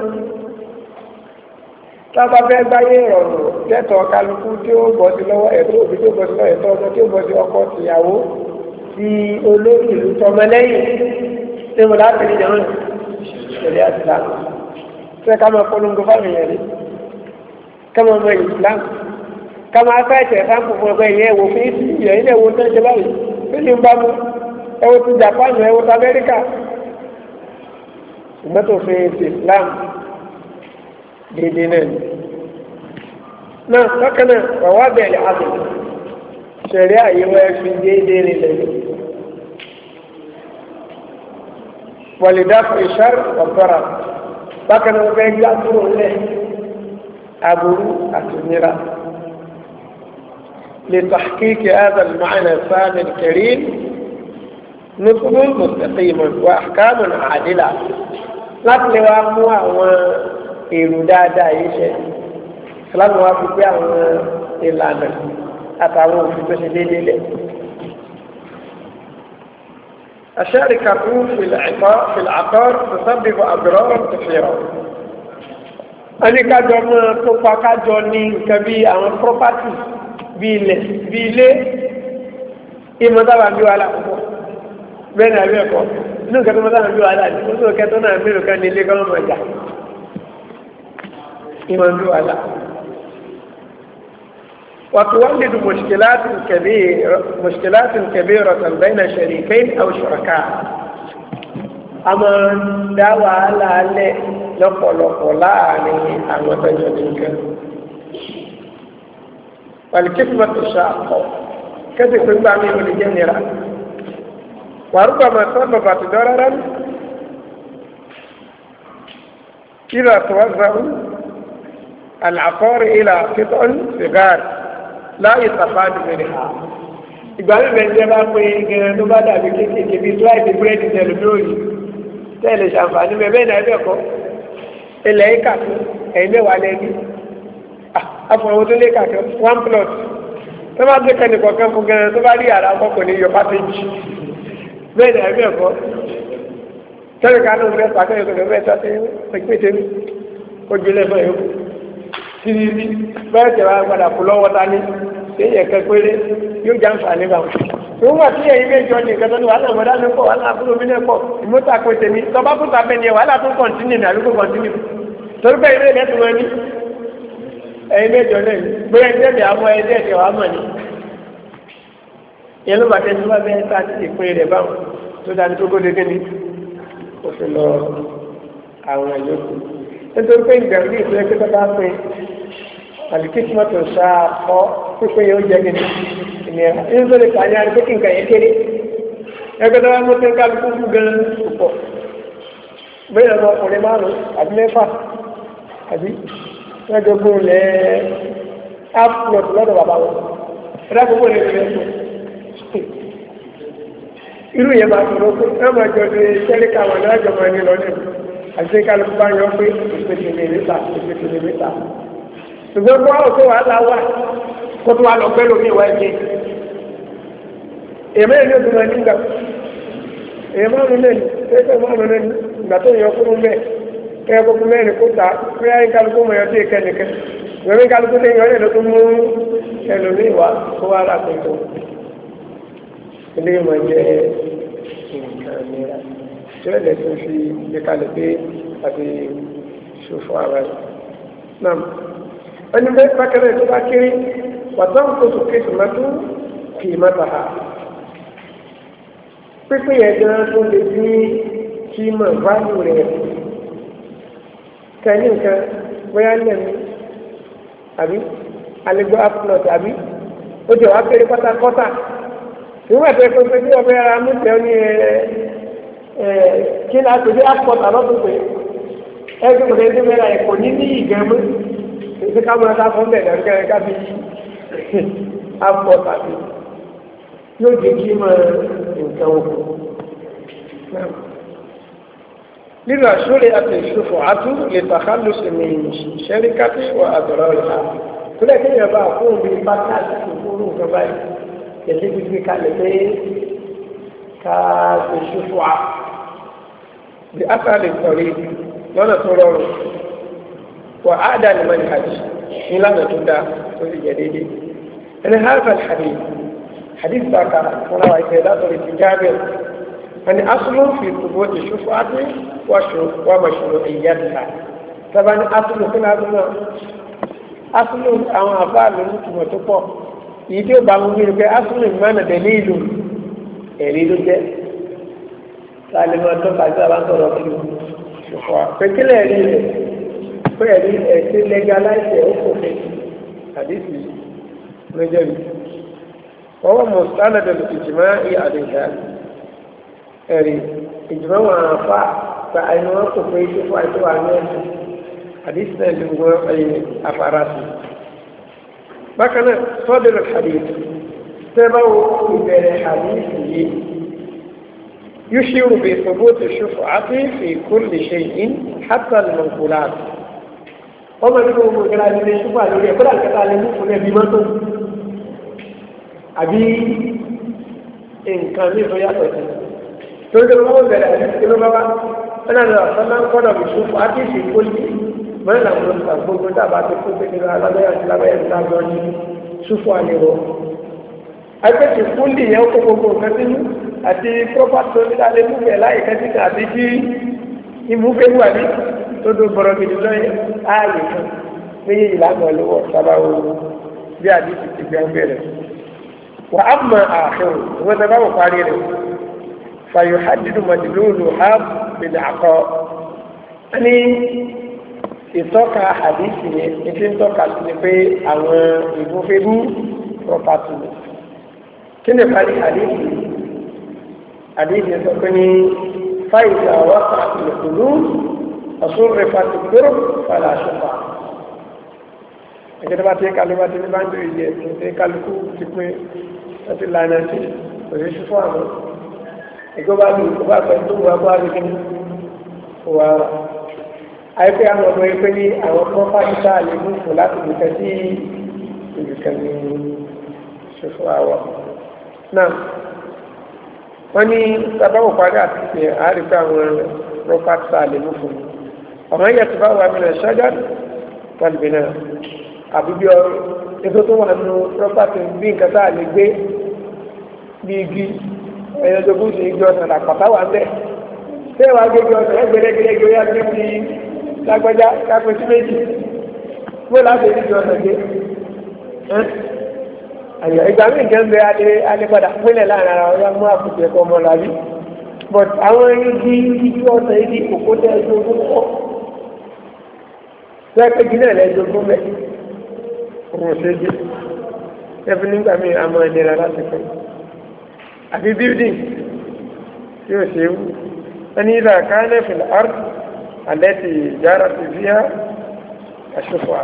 tábà fẹ́ gbáyé ìrọ̀rùn lẹ́tọ̀ọ́ kálukú tí ó bọ́ sí lọ́wọ́ ẹ̀tọ́ òbí tó bọ́ sí lọ́wọ́ ẹ̀tọ́ ọmọ tí ó bọ́ sí ọkọ tìyàwó ti olórí ìlú tọmọ lẹ́yìn tí mo láti rí jẹun ìṣẹ̀lẹ̀ àtìláàmù tí ká máa polongo fáwọn èèyàn rí ká máa mọ ìsìláàmù ká máa fẹ́ tẹ̀ sáǹpù fún ọgbẹ́ ìyẹn wò fún ìsìn ìyẹn ilé wo tó ń ṣe báyìí tí ní bá mú ẹwọ́ ti Japan ẹwọ́ ti Amẹ́ríkà ìgbẹ́tò fi ti Islam dédé náà náà bákan náà wàwá bẹ̀rẹ̀ àbẹ̀ ṣẹ̀rí àyíwọ́ ẹ̀fí dédé nílẹ̀ wàlìdá fún ìṣàr ọ̀tọ́ra bákan náà bẹ́ẹ̀ gbá kúrò lẹ̀ aburú àtúnyíra لتحقيق هذا المعنى الثاني الكريم نطق مستقيم وأحكام عادلة láti wá mú àwọn èrò dáadáa yìí ṣe láti wá fi pé àwọn ìlànà àtàwọn òfin tó ṣe déédéé lẹ̀. الشركة في العقار في العقار تسبب أضرارا كثيرة. أنا kájọ máa kópa kájọ ní nǹkan bí àwọn property bí ilẹ̀ bí ilé ìmọ̀tàbà bí wàhálà púpọ̀ bẹ́ẹ̀ ni àbí ẹ̀kọ́ inú nǹkan tó mọ́tàbà bí wàhálà ní oṣù kẹtọ́ náà mélòó kan ní ilé kan mọ̀ ẹ̀jà ìmọ̀ bí wàhálà. وتولد مشكلات كبيرة مشكلات كبيرة بين شريكين أو شركاء أما دعوة على لقل قلا عليه أو تجدك والكسبة الشاقة كذلك بعمل الجنرة وربما سببت ضررا إذا توزع العقار إلى قطع صغار láyé ìtàfàdù mẹ́rin ha ìgbàlú mẹ́rin bá pé gẹ̀rẹ́ tó bá dàbí kéèkéé bí sláìdì búrẹ́dì tẹ̀lú lórí tẹ́lẹ̀ ṣàǹfààní mẹ́bẹ́ náà ẹgbẹ́ kọ́ ilẹ̀ ìkà fún ẹ̀yìn mẹ́wàá lẹ́ni afọ̀wọ́ tó lé kàkẹ́ one plot tó bá gbé kẹ́ni kọ̀ọ̀kan fún gẹ̀rẹ́ tó bá rí àrà ọkọ̀ ní yọ pàtẹ́jì bẹ́ẹ̀ náà ẹgbẹ́ kọ́ tẹ́lẹ̀ kanú mẹ́ pàtẹ́jì tó lọ́wọ́ ẹ̀ta tẹ́ tìrìrì bẹ́ẹ̀ tẹ̀wá gbọ́dà kú lọ́wọ́ dání èyí ẹ̀kẹ́ péré yóò já ń fà nígbà wọn. ìwọ́n wà tí ẹ̀yin méjì ọ̀nì ìkẹtọ́ ní wàhálà ọmọdé ní pọ̀ wàhálà àbúrò mi náà pọ̀ ìmọ̀tà kò tèmi tọ́ba kò tà bẹ́ẹ̀ ni wàhálà tó kọ̀ntínì ní àdúgbò kọ̀ntínì torí bẹ́ẹ̀ ilé ẹ̀dẹ́tù wọn ní ẹ̀yin méjì ọ̀nà yìí bóyá ẹ̀dẹ́ mi àwọn ẹ̀dẹ́ ẹ̀dẹ́ wàá mọ̀ ní. ìyẹn ló bàtẹ́ tí wọ́n bẹ́ẹ̀ sá ti pín rẹ̀ báwọn tó dáa ní tó kó dédé ní kó fi lọ àwọn ẹ̀yọ́kù nítorí pé ìgbà ní ìfẹ́ pé tọ́ta pé àlìkísímọ́tò sáà kọ́ pípé yóò jẹ́ gidi ìnira nítorí kàní àrí pé kí nǹkan yẹn kéré ẹgbẹ́ tó wá mú tó ń kálukú fún gan púpọ̀ bẹ́ẹ̀ lọ́mọ ọkùnrin márùn-ún àbí mẹ́fà àbí wọ́n jọ gbóhùn lẹ́ ápùlọ̀t lọ́dọ̀ bàbá wọn ẹ̀dá gbogbo rẹ̀ lè fún irú yẹn máa sọ̀rọ̀ pé ẹ máa jọ de sẹ́ríkà wọn ní àjọmọ́ ẹni lọ́dẹ̀ àti kálukú bá yọ pé ìpèsè lè níta ìpèsè lè níta ṣùgbọ́n kó àwọn tó wà láwà kó tó wà lọ pẹ́ lómi ìwà ẹ̀jẹ̀ èmi ẹ̀ ní oṣù náà nígbà èmi márùn lẹ́nu ẹgbẹ́ márùn lẹ́nu ìgbà tó yọ kúrú mẹ́ kẹ́ kókó mẹ́rin kó ta pé ayé kálukú mọ̀ yọtí kẹ́nìkẹ́ ìwé kálukú lẹ́yìn ọ̀rẹ́ ló tó mú ẹlòmí ìwà kó wà lápẹ̀tọ̀ ilé ìmọ̀ jẹ́ nǹkan mìíràn tí ó lè tó fi gbé kalẹ̀ pé àti ṣòfò ara rẹ̀ náà ẹni bẹ́ẹ̀ pákẹ́rẹ́ tó bá kéré wàtán kó tó ké tòmátò kì í mọ́ta ha pípín yẹn gan tó lè ní kí mọ̀ válù rẹ̀ kẹ́ni nǹkan bóyá lẹ́nu àbí alẹ́gbọ́ upload àbí ó jẹ́ wá kéré pátákọ́tà ìwé ẹ̀tọ́ ẹ̀kọ́ pé bí ọbẹ̀ ara mú tẹ́ ní ẹ̀ kí ní àtòdé upload àlọ́dún pé ẹgbẹ́ mọ̀lẹ́ ẹgbẹ́ mẹ́ra ẹ̀kọ́ ní ní ìgbẹ́mú ìdí káwọn ẹ̀ka fún bẹ̀rẹ̀ ẹ̀kẹ́ kábí upload àbí yóò jẹ́ kí mọ̀ nǹkan òkú. lílo àṣúrẹ́ àti ìṣòfò àtú lè tàkálù sí ní ṣẹ́ríkàtì wà àdọ̀rọ̀ rẹ̀ kúlẹ̀ kí yẹn bá fún mi pátá àti ìfúrú nǹkan báyìí kẹ̀lé gbígbé kalẹ̀ pé ká ṣe ṣòfò à bí àtàlẹ̀ sọ̀rí lọ́nà tó rọrùn wà á dà ní mọ́ni hajj nílànà tó dá tó sì jẹ́ déédéé ẹni hàzà hadith hadith bàkà fún àwọn ìfẹ́ látọ̀rí ti jábẹ̀ ẹni asúlù fi tùbọ̀ ti ṣòfò àti wà mọ̀ṣòro ìyàtà sábà ní asúlù fún asúlù asúlù àwọn àbá lórí tùmọ̀ tó pọ̀ èyí tí ó bá mú nínú pé asúlù ìmọ̀nà dẹ̀lé ìlú ẹ̀rí ló jẹ́ láàrin máa tọ́ka sí àbántọ̀rọ̀ kí ṣùkọ́ pẹ̀kílẹ̀ ẹ̀rí rẹ̀ pé ẹ̀rí ẹ̀sìn legalize ó kò fẹ́ àdìsí lójẹ́ mi ọwọ́ mọ̀sánàdọ̀ ìjìmá àdìsá ẹ̀rí ìjìmá wọn àfà gba ẹni wọn kò fẹ́ ṣe fún àìsàn àwọn ẹ̀sìn àdìsí náà lè wọ́n ẹ̀yìn afárá sí. bákan náà sọ́dọ̀rọ̀ àdìsí tẹ́báwo ìbẹ̀rẹ̀ àdìsí yìí يشير بثبوت الشفعة في كل شيء حتى المنقولات ọmọ nínú ọmọ ìgbàlá ilé ṣúgbà lórí ẹ̀kọ́lá ìkẹta lè mú fún ẹbí mọ́tò àbí nǹkan ní ìtọ́ yàtọ̀ sí tó ń tẹ́ wọ́n bẹ̀rẹ̀ àti ìlú bábá ẹ̀nà lọ sọ́nà kọ́dọ̀ bí ṣúfù àti ìṣèkólì mọ́rin àwọn olùkà gbogbo dábàá tó kó pépé lọ alábẹ́yà àti lábẹ́yà ti lábẹ́ ní ṣúfù àlèrò agbẹ́sì fúnlì yẹn kó gbogbo nǹkan sínú àti property tó nílá lè múfẹ̀ láì kẹ́sìkà àti tí ìmúfẹ́ wà ní tó dó bọ̀rọ̀ gidi lọ́yẹ̀ ààyè kan méjì ìlànà lọ́wọ́ sábà ooru bí àdìsí ti gbẹ́ bẹ̀rẹ̀ wà á mọ ààfin ìwọ́n tẹ́ bá wò parí rẹ̀ fàyò hádìdù mọ̀dìlúùlù ha bìnà àkọ́ ní ìtọ́ka àdìsí yẹn ní ń tọ́ka sí ni pé àwọn ìmúfẹ́ bú property ni kí ni parí àdìsí àdìsí sọ pé ní fáìlì àwọn àti ìlú أصرفت الضرب فلا شفاعة ẹgbẹ́ tó bá tí kálùkù tí ní bá ń jò ìyẹ̀ tí kálùkù ti pín láti lànà sí òṣìṣẹ́ fún àwọn ẹgbẹ́ bá lù tó bá pẹ̀lú wà bá rí kí wà rà àìpẹ́ àwọn ọmọ ẹgbẹ́ ní àwọn ọmọ pàṣípà lè mú fún láti bùkẹ́ sí ìbùkẹ́ ní ṣòfò àwọ̀ náà wọ́n ní sábàwọ̀ parí àti ìpè àárípẹ́ àwọn pàṣípà lè mú fún ọmọ yẹ ti bá wà mílẹ̀ ṣájá pàlùbí náà àbúbí ọrọ̀ ètò tó wà nínú property bí nǹkan tá a lè gbé bí igi ẹ̀yọ́dógún sí igi ọ̀sán àpàtà wà ń bẹ̀ tẹ́ wàá gbé igi ọ̀sán ẹgbẹ̀rẹ́gbẹ̀rẹ́ gbé yá gbé ti lágbájá kápẹ́ sí méjì wọ́n láti igi ọ̀sán gbé àyọ̀ ìgbà mí nǹkan bẹ alẹ́padà pínlẹ̀ láàrin ara ọ̀yá mú àkùtì ẹ̀kọ́ ọmọ làbí but àwọn igi igi ọ̀sán igi kòkó tẹ́ ẹ̀dógún kọ́ lẹ́pẹ́ jìnnà lẹ́ẹ̀dógún mẹ́ ọmọ ṣẹ́jẹ́ ẹbí nígbà míì àmọ́ ìnira láti fẹ́ àbí building tí ó ṣe wú ẹni ìlà káánẹ́ fìlà art àlẹ́tì jára ti fi há àṣùfà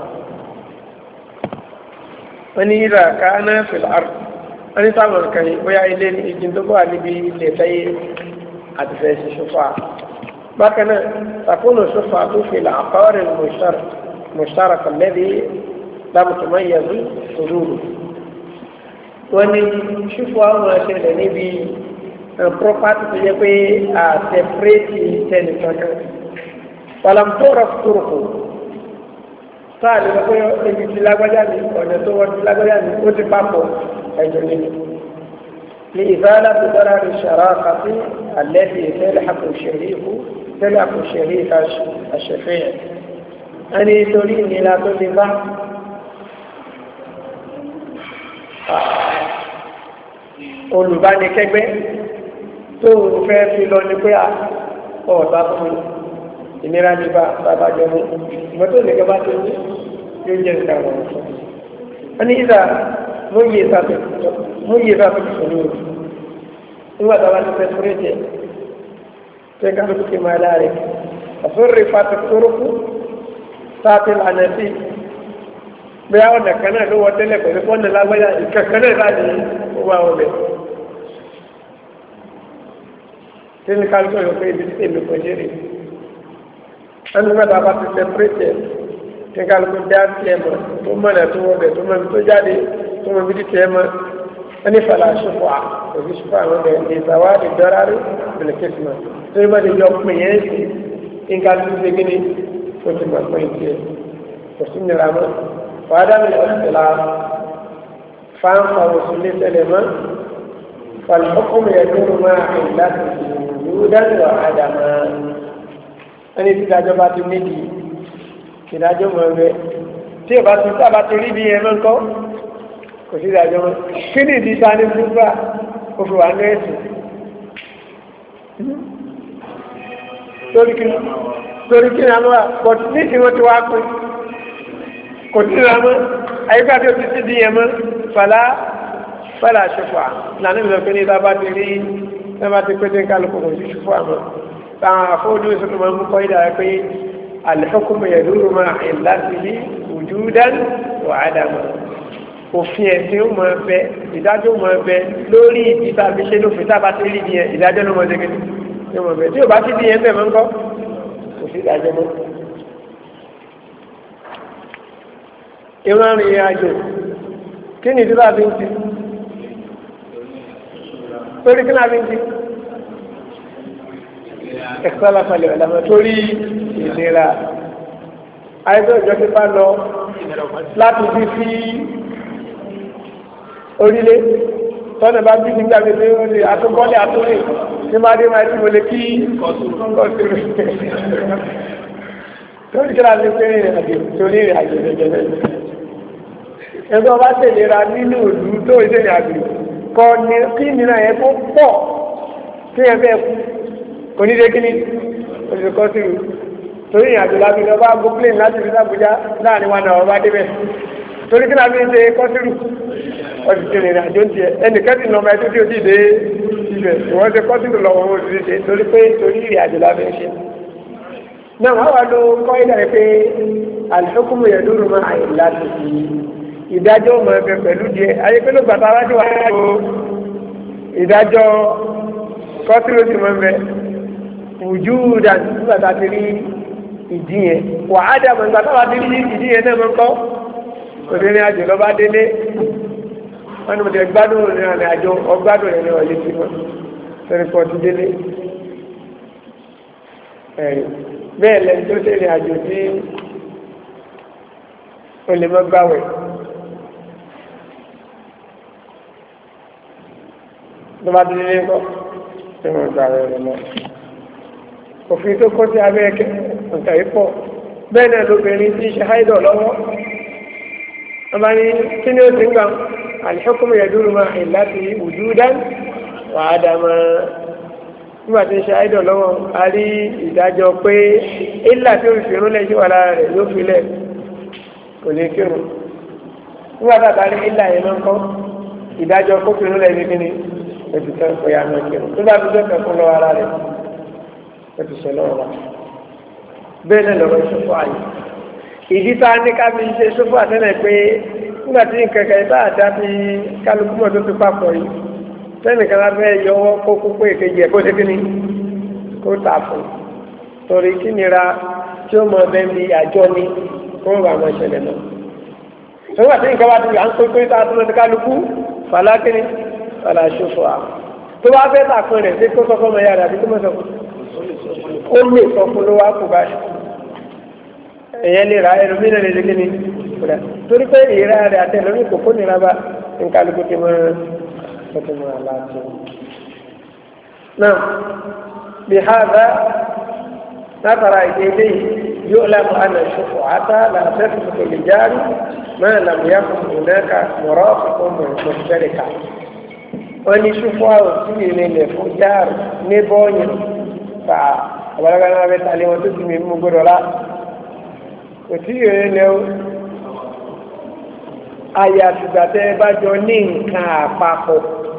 ẹni ìlà káánẹ́ fìlà art ẹni táwọn kan bóyá ilé ní ìjìn tó bọ́ níbi ilẹ̀ tẹ́yẹ àti fẹ́ ṣe ṣùfà bákan náà takúnù ṣùfà tó fìlà àkọ́rẹ̀ مشترك الذي لم تميز حدوده wọ́n ní ṣùfọ́ àwọn ẹ̀ṣẹ̀lẹ̀ níbi property tó yẹ pé a separate tẹ́lẹ̀ kankan palamtora turku sáà lè wọ́n pé ebi ti lágbájá ní ọ̀nà tó wọ́n ti lágbájá ní ó ti papọ̀ ẹ̀jọ̀ nínú ní ìfẹ́lá tó dára ní ṣàrá kàtí àlẹ́bí tẹ́lẹ̀ àpò ṣẹ̀rí àṣẹfẹ́ ẹni torí ìnira tó lè bá olùbánikẹ́gbẹ́ tó fẹ́ fi lọ ní pé ọ̀tá fún ìnira ní bá bàbá jọ mú ìgbà tó lè gẹ́bá tó ní yóò jẹ́ ìta wọn ẹni ìdá mú yí ìsàtò ìṣòro nígbà tó bá ti fẹ́ fúré jẹ tó ká ló kí máa láàrẹ̀ àfúrẹ́ fàtà tórókù sáàtì lànà sí bí a ọ̀nà kan náà ló wọ tẹ́lẹ̀ pẹ̀lú fọ́nà lágbájá ìkẹ̀kẹ́ náà láti ó wà ọbẹ̀ tí ní kálukú yóò pé ibi tí èmi kò jẹ́rìí ẹni mẹ́ta bá ti sẹpẹ́rẹ́tẹ̀ tí kálukú dá tiẹ̀ mọ́ tó mọ̀nà tó wọ́bẹ̀ tó mọ̀ tó jáde tó mọ̀ bí tiẹ̀ mọ́ ẹni fàlà ṣùfọ́ à òbí ṣùfọ́ àwọn ọbẹ̀ ní ìsàwá ìdọ́rárí ìbìlẹ̀ kẹsìmọ̀ tó yẹ mọ́ni yọ pé yẹn sí kí kálukú ṣe gíní ó ti mọ̀ pé tiẹ̀ kò sí nira mọ́ wàá mi ọ̀sẹ̀lá fáńfà oṣù lé tẹ́lẹ̀ mọ́ fàlùfọ́kùnmù ẹ̀dùn máa ń láti ìlúdánù àdàmà ẹni tí ìdájọ́ bá ti méjì ìdájọ́ mọ̀ rẹ̀ tí ìbá ti sábà ti rí bí ẹmọ́ ńkọ́ kò sí ìdájọ́ mọ́ kí ni ìdí ta ní fúnfà òfin wà ní ẹ̀sìn torí kí torí kí ni a lọ́wọ́ but ní tí wọ́n ti wá pé kò tí ra mọ́ àyíká tí ó ti ti di yẹn mọ́ fàlà fàlà ṣùfà lànà ìlọ pé ní ìta bá ti rí ẹ bá ti pété kálukú kò sí ṣùfà mọ́ táwọn afọ́jú ìṣòro máa ń mú kọ́ ìdá pé al-hukmu yaduru ma'a illatihi wujudan wa 'adaman òfin ẹ̀sìn ó mọ ẹbẹ ìdájọ́ ó mọ ẹbẹ lórí ìdí tàbí ṣe lófin tá a bá ti rí ìdí yẹn ìdájọ́ ló mọ ẹsẹ̀ kejì ló mọ ẹbẹ tí ò bá ti di yẹn bẹ́ẹ̀ mọ́ ń kọ́ kò sí ìdájọ́ mọ́. ìran ìrìn àjò kí ni ìdí láti ń ti torí kí láti ń ti ẹ̀kọ́ aláfàlẹ̀ ọ̀làmọ̀ torí ìlera àìsàn ìjọ pípa lọ láti fi fi orílẹ̀ tọ́nà bá bí nígbà gbèsè orí àtúbọ́lẹ̀ àtúrè ní máa dé máa tí mo lè kí kọ́sùrù torí kí láti pé ìrìnàjò torí ìrìnàjò ìjọba ẹgbẹ́ ọba tẹ̀lera nínú ìlú tó ìṣẹ̀lẹ̀ àgbè kọ ní kí nínú ẹ̀ tó pọ̀ tí ẹ bẹ́ẹ̀ kú oníṣẹ́ kí ni oṣù kọ́sùrù torí ìrìnàjò láti lọ bá gbó plane láti rí Àbújá láàrin wa náà ọba débẹ̀ torí kí láti ṣe kọ́sùrù ọdún tí ìrìn àjò ń tiẹ̀ ẹnìkan ti nà ọmọ ẹtú tí ó ti dé ibẹ̀ ìwọ́n ṣe kọ́sùrù lọ́wọ́ wọn ti ṣe torí pé torí ìrìn àjò láti ṣe. náà wọ́n wá ló kọ́ ìdá rẹ̀ pé al-hukmu yaduru ma'a illatihi ìdájọ́ ọmọ ẹgbẹ́ pẹ̀lú díẹ̀ ayé pé ló gbàtà wájú wa ló ìdájọ́ kọ́sùrù ti mọ́ mẹ́ wujudan nígbà tá a ti rí ìdí yẹn wà á dà mọ̀ nígbà tá a ti rí ìdí yẹn náà mọ́ kọ́ òdìrí àjò lọ́ba délé wọn ni mo tẹ gbádùn ní àná àjò ọgbádùn rẹ ní ọ̀lẹ́ tí wọn sọ̀rọ̀ pọ̀ ti délé bẹ́ẹ̀ lẹ́yìn tó ṣe ní àjò tí o lè mọ́ gbáwẹ̀ tó bá ti délé kọ́ tí wọ́n gbáwẹ̀ rẹ̀ lọ. òfin tó kọ́ sí abẹ́ ẹ̀kẹ́ nǹkan yìí pọ̀ bẹ́ẹ̀ náà lóbìnrin tí ṣe háìdọ̀ lọ́wọ́ ọba ní kí ni ó ti ń gbà al-hukmu yaduru ma'a illatihi wujudan wa 'adaman nígbà tí ń ṣe háìdọ̀ lọ́wọ́ a rí ìdájọ́ pé ìlà tí ó fi rúnlẹ̀ sí wà lára rẹ̀ yóò fi lẹ̀ kò lè kírun nígbà tá a rí ìlà yẹn náà kọ́ ìdájọ́ kó fi rúnlẹ̀ ní kíni ètò tó ń pè é àná kírun tó bá fi dọ́kẹ́ fún lọ́wọ́ ara rẹ̀ ètò ìṣẹ̀lẹ̀ ọ̀la bẹ́ẹ̀ náà lọ́wọ́ ìṣòfò àyè ìdí tá a ní ká fi ṣe ṣòfò àtẹ́lẹ̀ pé nígbà tí nǹkan kan bá dá bí kálukú mọ̀ tó fi papọ̀ yìí sẹ́nìkan bá fẹ́ yọwọ́ kó kókó èkejì ẹ̀ kó ṣe kí ni kó tà fún torí kí nira tí ó mọ bẹ́ẹ̀ bí àjọ ni kó wà mọ́ ìṣẹ̀lẹ̀ náà. nígbà tí nǹkan bá ti à ń pé pé tá a tún lọ sí kálukú fàlà kí ni fàlà ṣòfò à tó bá fẹ́ tà fún rẹ̀ ṣé kó sọ fún ọmọ yàrá àbí tó mọ̀ sọ fún ó lè sọ fún ló wá kó báyìí èyàn lè ra ẹlòmínà lè dégé ní ìpínlẹ̀ torí pé ìra rẹ̀ àti ẹlòmí kò kó nira bá nǹkan alùpùpù ti máa tó ti máa láti. náà bí hábà látara ìdílé yóò lámù àná ṣòfò àtà làṣẹ tuntun lè járí máa làmúyá fún ìnáka mọ̀rọ́ fún mọ̀ṣẹ́ríkà. wọ́n ní ṣòfò àwọn tí ìrìn lè fún jáàrú ní bọ́ọ̀yìn ta àbálẹ́gbẹ́ náà bẹ́ẹ̀ tàlé wọn tó ti mímú gbọ́dọ̀ lá kò tí ìrìn lẹ́wọ́ àyà àtìgbàtẹ́ bá jọ ní nǹkan àpapọ̀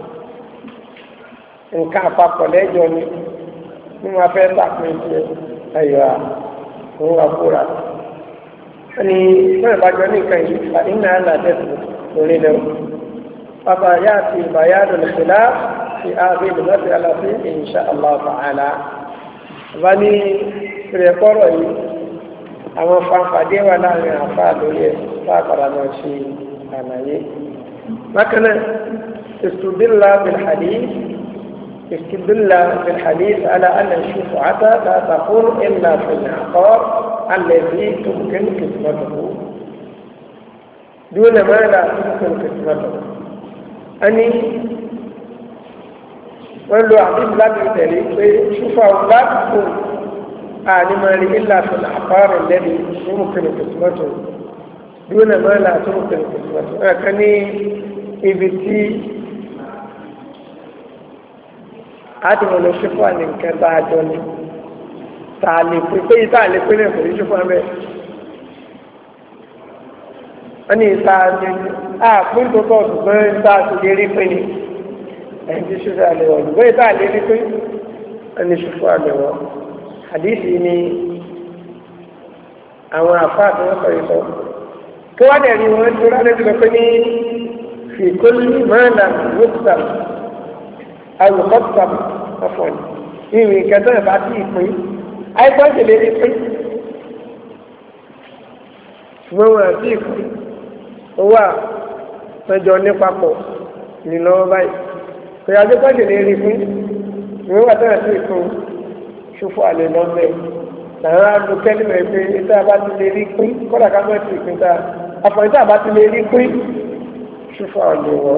nǹkan àpapọ̀ lẹ́jọ́ ni ní wọ́n fẹ́ tàpín sí ẹ̀yọ́ àwọn àkúrà ni wọ́n bá jọ ní nǹkan yìí fa iná àlàdẹ́sù lórí lẹ́wọ́ bàbá yá àti ìbáyádùn ìṣẹ̀lá fi ààbí ìlúmọ́sí aláfin insha Allah ta'ala bá ní ìrẹ̀kọ́rọ̀ yìí àwọn fanfàdé wà láàrin àfáà lórí ẹ̀ láàpàdà náà ṣe àlàyé. bákan náà istudilla bil hadith istudilla bil hadith ala anna shuf'ata la takunu illa fil aqar alladhi tumkinu qismatuhu duna ma la tumkinu qismatuhu. ani wọ́n lo àdìsí láti tẹ̀lé pé ṣùfà ọ̀gá kò ànímọ̀rí ilà fún àpárẹ̀ lẹ́nu túnmùkìrì kìsìmọ́tò dúnà máa là túnmùkìrì kìsìmọ́tò ẹ̀kan ní ibi tí àti wọn lọ ṣùfù àní nǹkan tá a jọ ní tá a lè pé pé tá a lè pé náà kò ní ṣùfù àmẹ́ wọ́n ní ìta ní àpín tó tọ̀ ṣùgbọ́n ìta ti lè rí pé ní ẹ̀yìn tí ṣùfù àlẹ́ wọ̀ ṣùgbọ́n ìta lè rí pé ẹni ṣùfù àlẹ́ wọ̀ àdìsí ni àwọn àfáà tí wọ́n sọ ìsọ kí wọ́n dẹ̀ rí wọn tó rárẹ̀ tó pé ní fìkólí mọ́ọ̀lá wọ́pùtàm alùpọ̀pùtàm ọ̀fọ̀n ìrìn ìkẹtọ́ ìbá sí ìpín àìpọ́ ìṣẹ̀lẹ̀ ní pín ṣùgbọ́n wọn àti ìpín owó àtọ́jọ ní papọ̀ ní lọ́wọ́ báyìí pé àjọpọ̀ ìṣẹ̀lẹ̀ rí pín ìwọ́n wà tọ́rọ̀ sí ìpín ṣùfọ́ àlè lọ́mẹ́ làwọn alùkẹ́lì rẹ̀ pé ìta bá ti lè rí pín kọ́dà ká mọ́ sí ìpín ta àfọ̀ ìta bá ti lè rí pín ṣùfọ́ àlè wọ́n.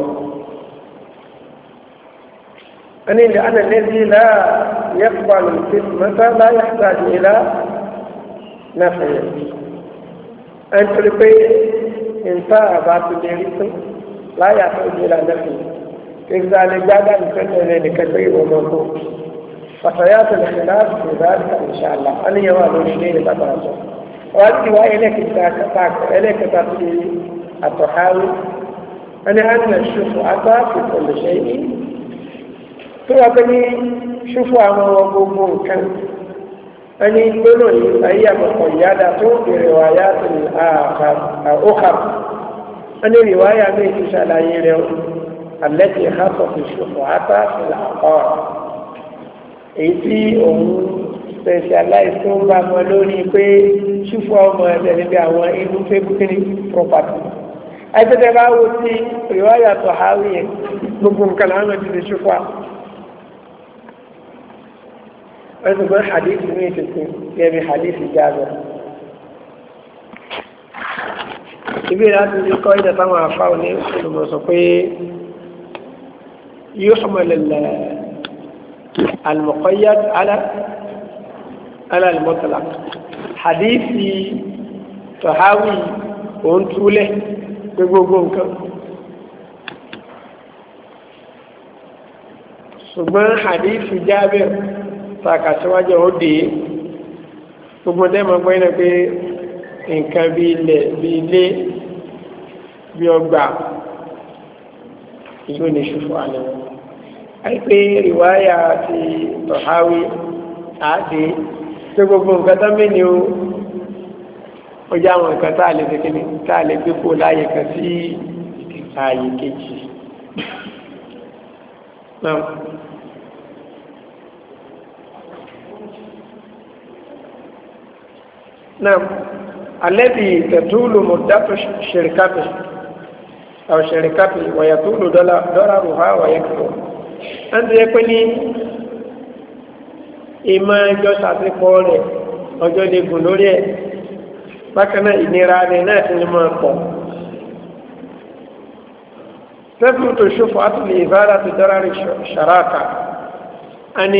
أن لأن الذي لا يقبل الخدمة لا يحتاج إلى نفع أن تلقي إنسان بات الرزق لا يحتاج إلى نفع إذا لجاء الفن لكثير ومنظور فسيأتي الخلاف في ذلك إن شاء الله أن يوالوا لدين تبعثه وهذه رواية لك إليك تقول التحاول أن أن الشفعة في كل شيء tó wà pé ní ṣúfù àwọn ọmọ gbogbo nǹkan ẹni gbóná yìí ayé àmọ̀kọ̀ ìyáda tó bèèrè wáyá tó ní àkà ẹni ìwáyà méjì ṣàlàyé rẹ̀ alẹ́tì ìhásọ̀ fi ṣúfù átá ìlà ọ̀ èyí tí òun specialize tó ń bá mọ lórí pé ṣúfù ọmọ ẹgbẹ́ níbi àwọn inú fébùkiri property ẹgbẹ́ bá wo sí ìwáyà tó háwí yẹn gbogbo nǹkan láwọn ti di ṣúfù à ẹgbẹ́ hadith ní ìtìkún gẹ́bí hadith Jabir ibi láti ní kọ́ ìdá táwọn àfáà ní olùmọ̀sọ̀ pé yuhmal al-muqayyad ala al-mutlaq hadithi Tahawi òun túlẹ̀ gbogbo nǹkan ṣùgbọ́n hadith Jabir sàkàṣíwájú ó dé gbogbo dẹ́mọ̀ gbọ́ iná pé nǹkan bí ilẹ̀ bí ilé bí ọgbà ìlú ní ṣùfù àlẹ́ wọn àìpé ìwáyà ti Tahawi àádé pé gbogbo nǹkan tó mẹ́ni ó ọjà àwọn nǹkan tá a lè fi kíni tá a lè gbé kó láàyè kan sí ààyè kejì náà. نعم الذي تطول مدة شركته أو شركته ويطول ضررها ويكثر أنت يكون إما جوش أتقول ọjọ́ lè gùn lórí ẹ̀ bákanáà ìnira rẹ̀ náà ti ní máa pọ̀ tẹ́fù tó ṣòfò àtúlè ìbára ti dára rí ṣàrákà a ní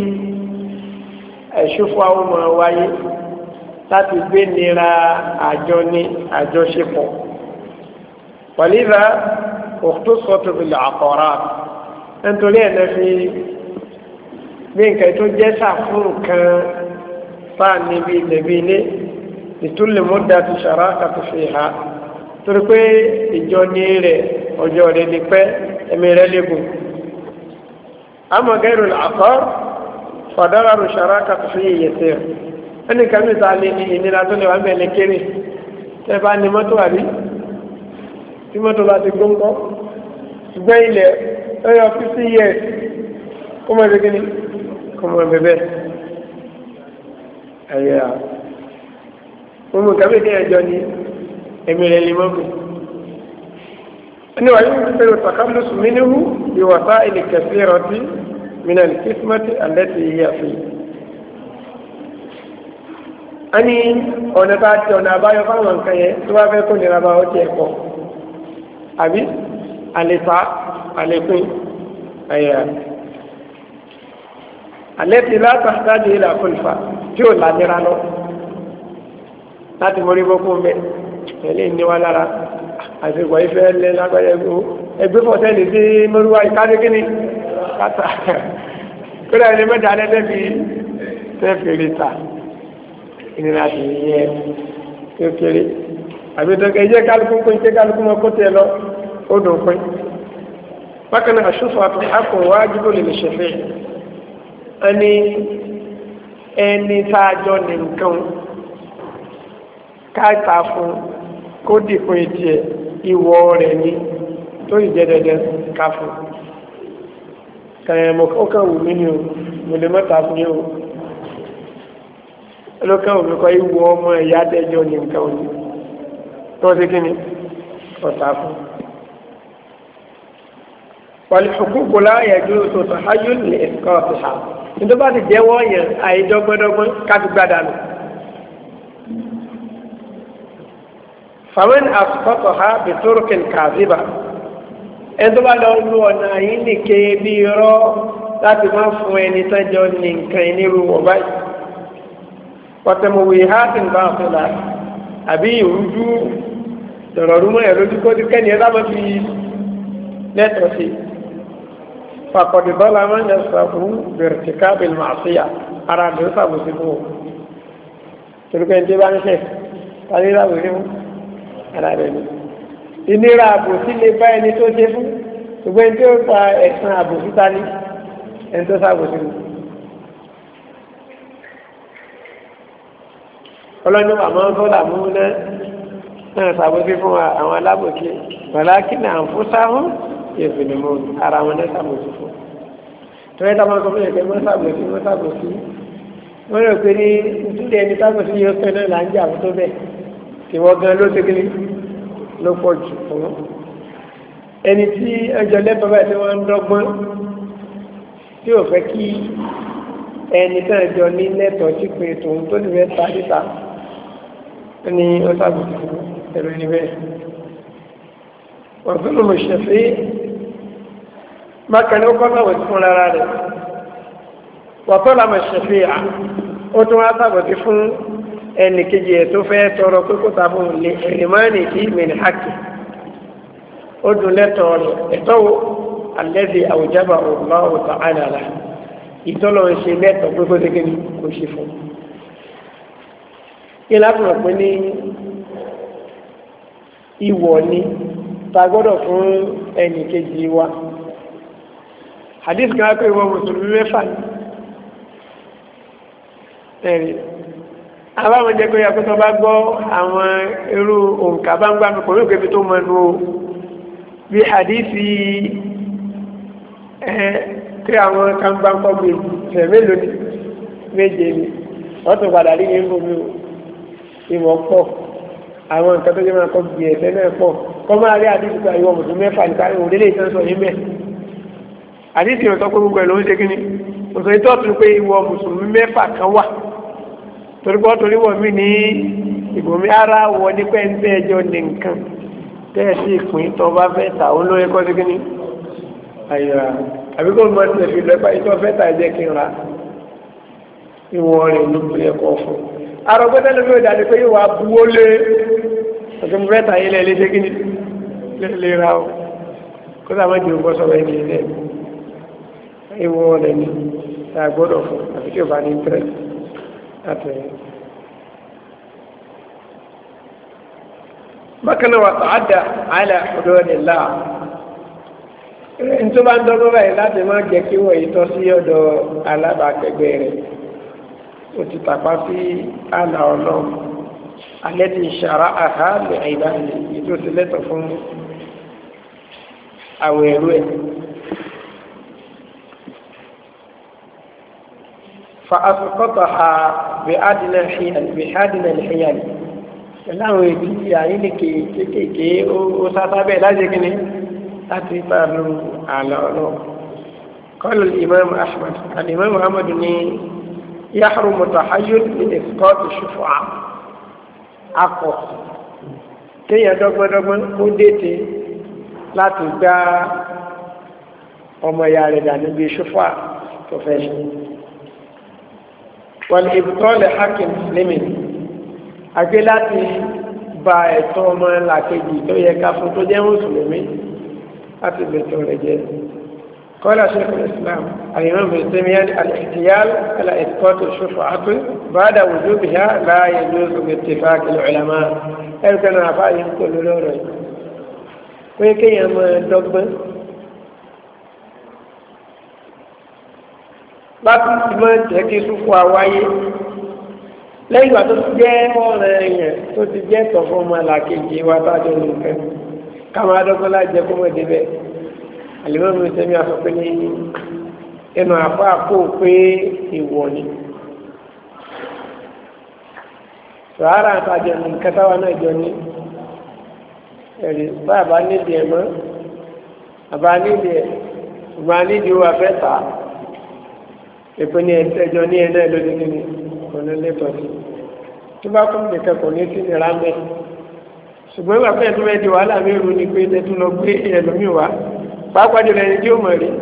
ẹ̀ṣòfò àwọn ọmọ wáyé láti gbé nira àjọ ní àjọṣepọ̀ wàlíra òkútó sọ́tò ìlà àkọ́rá nítorí ẹ̀ náà fi bí nǹkan tó jẹ́ sàfún nǹkan sáà níbi ilẹ̀bí ilé ìtúlẹ̀ mọ́dá ti ṣàrá kàtó fi ha torí pé ìjọ ní rẹ̀ ọjọ́ rẹ̀ lè pẹ́ ẹ̀mí rẹ̀ lẹ́gùn amọ̀gẹ́rù àkọ́ fàdáràrù ṣàrá kàtó fi yẹ̀tẹ̀ ẹni kàmí ta lè ní ìnira tó lè wà mẹ́lẹ̀ kéré tẹ́ bá ní mọ́tò àrí tí mọ́tò bá ti gbóǹkọ́ ṣùgbọ́n ilẹ̀ ẹyọ fifty years kó mọ̀ sí kíní kó mọ̀ bẹ̀bẹ̀ ẹ̀yẹ à ọmọ kàmí ní ẹjọ́ ní ẹ̀mí rẹ̀ lè mọ́kù ẹni wà yóò fẹ́rẹ̀ tàkàlùsù mínú ìwàsá ilẹ̀ kẹfì rọtí mìíràn kìsímọ́tì àlẹ́tì yíyà fi a ní ọ̀nà bá ti ọ̀nà àbáyọ fáwọn nǹkan yẹn tó wá fẹ́ kó nira bá ọjọ́ ẹ̀kọ́ àbí àlefa àlepin ẹ̀yà àlẹ́tì látàkàdé ìlà fúnfà tí ó lànira lọ láti mọ́rí bọ́kú mẹ́ ẹ̀lẹ́ ìníwá lára àṣìkò ìfẹ́ lẹ́ lágbàáyé ẹgbẹ́ fọ́tẹ́lì sí mọ́rúwá ìkádé kíní kátà kódà ilé mẹ́ta lẹ́dẹ́ fi tẹ́fìrí ta ìnira sì yẹ kékeré àbí tó kẹjẹ kálukú pín ké kálukú mọ kó tẹ lọ ó dùn pín bákan náà àṣùfọ àpò wájú lè lè ṣẹfẹ ẹni ẹni tá a jọ ní nǹkan káàtà fún kó dìpọ̀ etí ẹ̀ ìwọ rẹ̀ ní tó ìjẹ́ dẹ̀dẹ̀ ká fún kàyẹ̀mọ̀ ó kàn wù mí ní o mo lè mọ́ta fún yóò ẹlọ́kàn òmí kọ́ ìwọ ọmọ ìyá tẹ́jọ ní nǹkan òní tó sí kí ni ọ̀tá fún wàlì huququ la yajuzu tahayyul li isqatiha nítorí bá ti jẹ́wọ́ yẹn àìdọ́gbọ́dọ́gbọ́n káfí gbádànù faman asqataha bi turkin kadhiba ẹni tó bá lọ lu ọ̀nà yìí nìke bí irọ́ láti má fún ẹni tẹ́jọ ní nǹkan ìnírú wọ̀ báyìí wọ́tẹ̀mọ̀wé hátìn bá ọ̀tọ́lá àbí ìrújú lọ̀rọ̀rúmọ̀ ẹ̀ lójú kó kẹ́ni ẹ lábọ́ fi lẹ́tọ̀ sí fàkọ̀dìbọ́lá máa ń yẹ sọ fún bẹ̀rẹ̀tìká bẹ̀rẹ̀ máa síyà ara rẹ̀ sàbòsí fún wọn torí pé ní bá ń ṣẹ̀ tàbí láwùí ní ara rẹ̀ ni ìnira àbòsí lè bá ẹni tó ṣe fún ṣùgbọ́n tí ó fa ẹ̀sán àbòsí ta ní ẹni tó sàbòsí fún ọlọ́run àmọ́ sọ́dà mú náà sàbòsí fún àwọn alábòsí wàlákì náà ń fún sáhùn ìfìlẹ̀ mọ́ ara wọn náà sàbòsí fún tọ́yẹ́ tá máa sọ fún ẹ̀kẹ́ mọ́ sàbòsí mọ́ sàbòsí wọ́n rẹ̀ pé ní ìtúlẹ̀ ẹni sàbòsí yóò fẹ́ náà là ń jà fún tó bẹ̀ tí wọ́n gan ló tẹ́kiri ló pọ̀ jù fún ẹni tí ẹjọ́ lẹ́bàá báyìí tí wọ́n ń dọ́gbọ́n tí ò fẹ́ kí ẹni tán ẹjọ́ ní lẹ́tọ̀ọ́ sí pé tòun tó lè fẹ́ ta síta ní ó sàbòsí fún ẹ̀rọ ẹni bẹ́ẹ̀ wọ́n fún mi ṣẹ̀fẹ́ bákan ní ó kọ́ sàbòsí fún rárá rẹ̀ wọ́n tó lámọ̀ ṣẹ̀fẹ́ à ó tún wá sàbòsí fún ẹnì kejì ẹ̀ tó fẹ́ tọrọ pé kó ta fún lè ẹ̀rìmánì tí mẹ́ni hákì ó dùn lẹ́tọ̀ọ́ rẹ̀ ẹ̀tọ́ wo alẹ́bí àwùjábà Allahu ta'ala ìtọ́lọ̀ ń ṣe lẹ́tọ̀ọ́ pé kó tẹ́kẹ́ ní kò ṣe fún kí lábùrọ̀ pé ní ìwọ̀ ni ta gbọ́dọ̀ fún ẹnì kejì wa hadith kan pé ìwọ mùsùlùmí mẹ́fà ẹ̀rí àbáwọn jẹ́ pé akọ́tọ́ bá gbọ́ àwọn irú òǹkà bá ń gbá mi pọ̀lú ìpébi tó mọ̀ nù bí hadithi ẹ̀ tí àwọn kan bá ń kọ́ gbé ìfẹ̀ mélòó ní méje ni wọ́n tún padà rí nínú mi ìmọ̀ pọ̀ àwọn nǹkan tó jẹ́ máa kọ́ gbé ẹ̀fẹ́ náà pọ̀ kọ́ máa rí hadithi pé ìwọ mùsùlùmí mẹ́fà nípa ìwọ̀n délé ìtẹ́sọ̀ yìí mẹ́ hadithi ìwọ̀n tó pé gbogbo ẹ̀ ló ń ṣe kíní òṣèlú tó tún pé ìwọ mùsùlùmí mẹ́fà kan wà torípọ́ torípọ́ mi ní ìgbòmí ara wọ ní pẹ́ńtẹ́ ẹjọ́ ní nǹkan tẹ́ẹ̀sí ìpín tó bá fẹ́ tà ó lóye kọ́ sí kí ní àyà àbíkó mọ́ sí ẹ̀fì lẹ́pàá ìtọ́ fẹ́ tà jẹ́ kí n ra ìwọ̀n rẹ̀ ló pè ẹ̀kọ́ fún arọ̀gbẹ́tẹ́ ló fẹ́ dàdí pé ìwà buwó lé ọ̀tọ́ mo fẹ́ tà yín lẹ́ lé ṣe kí ní lè ra o kó sàmọ́ jù bọ́ sọ̀rọ̀ ẹni ilẹ̀ ìwọ̀n rẹ̀ ni àgbọ́dọ̀ fún àti tí ò bá ní interest bákanáà wà tààdà àìlà hududillah ní tó bá ń dọ́gbọ́ báyìí láti má jẹ́ kí wọ́n yìí tọ́ sí ọ̀dọ̀ alábàákẹgbẹ́ rẹ̀ ó ti tàpá sí àlà ọlọ́run alẹ́ ti ṣàrá àhá lè àìdá yìí tó ti lẹ́tọ̀ fún àwọn ẹ̀rú ẹ̀ فأسقطها بأدنى الحيل بأدنى الحيل láwọn èdè àyí ní kéèkéé ó sátábẹ̀ láti kíní láti pàánù àlọ́ ọ̀nà kọlù imam ahmad al-imam muhammadu ni yahrumu tahayyul ní isqati shufa'a akọ̀ kéèyàn dọ́gbọ́dọ́gbọ́n ó dètè láti gbá ọmọ ìyá rẹ̀ dà níbi shufa'a tó fẹ́ ṣe wọ́n ìbùtọ́lẹ̀ hakim muslimin àgbé láti ba ẹ̀tọ́ ọmọ làkejì tó yẹ ká fún tó jẹ́ mùsùlùmí láti bẹ̀tọ̀ rẹ̀ jẹ́ قال شيخ الإسلام الإمام ابن تيمية الاحتيال على إسقاط الشفعة بعد وجوبها لا يجوز باتفاق العلماء. هل كان عفاهم كل لوري ويكي يما دقبا láti ti máa jẹ́ kí súnfò àwáyé lẹ́yìn ìgbà tó ti jẹ́ ọ̀rẹ́ èèyàn tó ti jẹ́ tọ̀ fún ọmọ làkejì wa bájọ́ nìkan ká máa dọ́gbọ́n láti jẹ́ kó mọ̀ débẹ̀ àlèmọ́ mi tẹ́mi àsọpẹ́ ní ẹnu àpá àpò pé ìwọ̀ ni sàárà àtàjọ nìkan táwa náà jọ ní ẹ̀rí bá àbá nídìí ẹ̀ mọ́ àbá nídìí ẹ̀ ṣùgbọ́n nídìí ó wà fẹ́ tà á èpè ní ẹjọ́ ní ẹ̀ náà lóde nínú ọ̀nà lẹ́tọ̀ sí tó bá kún nìkan kò ní sí nira mẹ́ ṣùgbọ́n ìgbà pẹ́ tó mẹ́ di wàhálà mẹ́rù ni pé tẹ́tù lọ gbé ẹlòmíì wá pàápàá jùlọ ẹni tí ó mọ̀ rí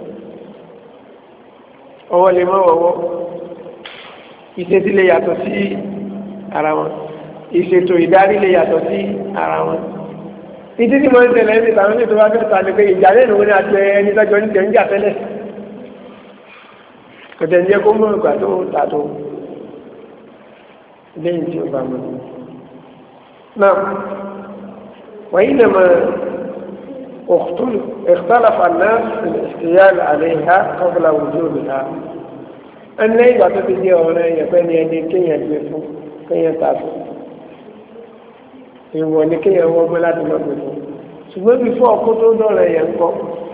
ọwọ́ lè mọ́ ọwọ́ ìṣètì lè yàtọ̀ sí ara wọn ìṣètò ìdarí lè yàtọ̀ sí ara wọn ìdí tí mo ń tẹ̀lé ní ìtàwọn ètò bá fẹ́ ta ni pé ìjà lẹ́nu ní àti ẹni tọ́jọ́ ní tẹ̀ ń jà tẹ́lẹ̀ kò tẹ̀ ń jẹ́ kó mọ̀ ìgbà tó ń ta tó lẹ́yìn tí ó bá mọ̀ náà wọ́n yìí lè اختلف الناس في الاحتيال عليها قبل وجودها أن إذا تبدي هنا يكون يعني كي يجلسوا كي يتعفوا ìwọ̀n ní kéèyàn wọ́n gbé láti lọ gbé fún ṣùgbọ́n bí fún ọkọ́ tó dọ̀rọ̀ yẹn kọ́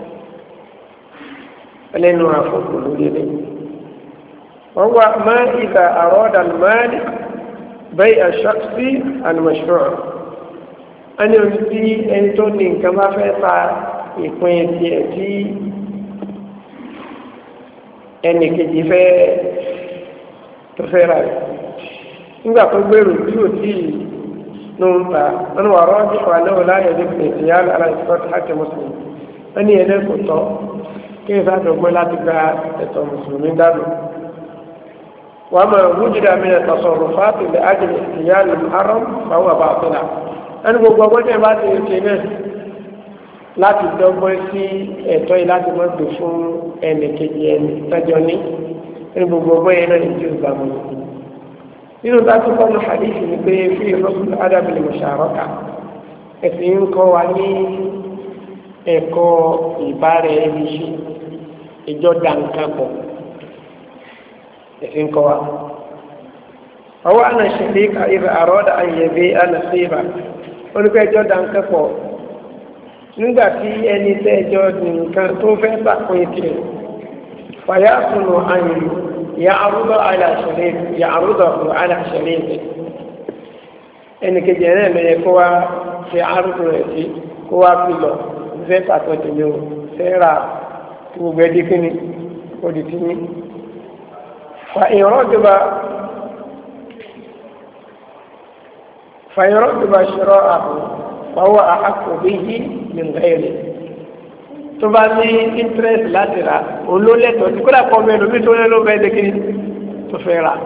ẹlẹ́nu àfọ́kù lórí ilé wọ́n wá má ìdá àrọ́dà máàlì bẹ́ẹ̀ àṣàkṣí àlùmọ̀ṣọ́ ẹni orí tí ẹni tó ní nǹkan bá fẹ́ ta ìpín tiẹ̀ tí ẹnì kejì fẹ́ tó fẹ́ rà nígbà tó gbèrò tí ò tí ì نومتا أنا وراجح أنه لا يجب الاحتيال على إسقاط حق مسلم أني يدرك الطاق كيف أدعو لا تبقى المسلمين دارو وما وجد من التصرفات لأجل احتيال المحرم فهو باطل أنا بقول لك بعد الكلمة لا تدعو في إتوي لا تدعو بفون أن كجين تجوني أنا بقول لك أنا يجوز بامون nínú dájú kọ́nù hadithi ni pé fi ìrọ́sùn adábìlì musharaka ẹ̀sìn ń kọ́ wa ní ẹ̀kọ́ ìbára ẹni ṣe ìjọ dànkan pọ̀ ẹ̀sìn kọ́ wa. ọwọ́ àna ṣẹlẹ̀ ká ibà àrọ́dà àyẹ̀bẹ̀ ànàṣẹ́bà oníkọ́ ẹjọ́ dànkan pọ̀ nígbà tí ẹni tẹ́ ẹjọ́ nìkan tó fẹ́ sàkóyè tiẹ̀ fàyà sùnù àyẹ̀lú. يعرض على شريك يعرضه على شريك ẹnì kejì ẹ̀rẹ́ mi yẹ kó wá ṣe àrùkù rẹ̀ sí kó wá fi lọ fẹ́ pàtó tèmi o fẹ́ ra tí gbogbo ẹdí kí ni ó di tí ní. fa ìrọ́jọba fa ìrọ́jọba ṣọ́rọ́ àbò fọwọ́ àhàkù bí yí nìgbà èrè tó bá ní interest láti ra olólẹ́tọ̀ tí kó dà kọ́ mẹ́rin omi tó lẹ́lọ́ bẹ́ẹ̀ dékìní tó fẹ́ ra.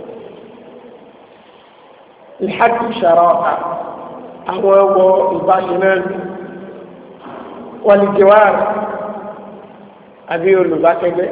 ìhàkì ṣàrọ̀ọ̀ta àwọn ọmọ ìbáṣe náà wọ́n ní jẹ́wàá àbí olùbákẹ́gbẹ́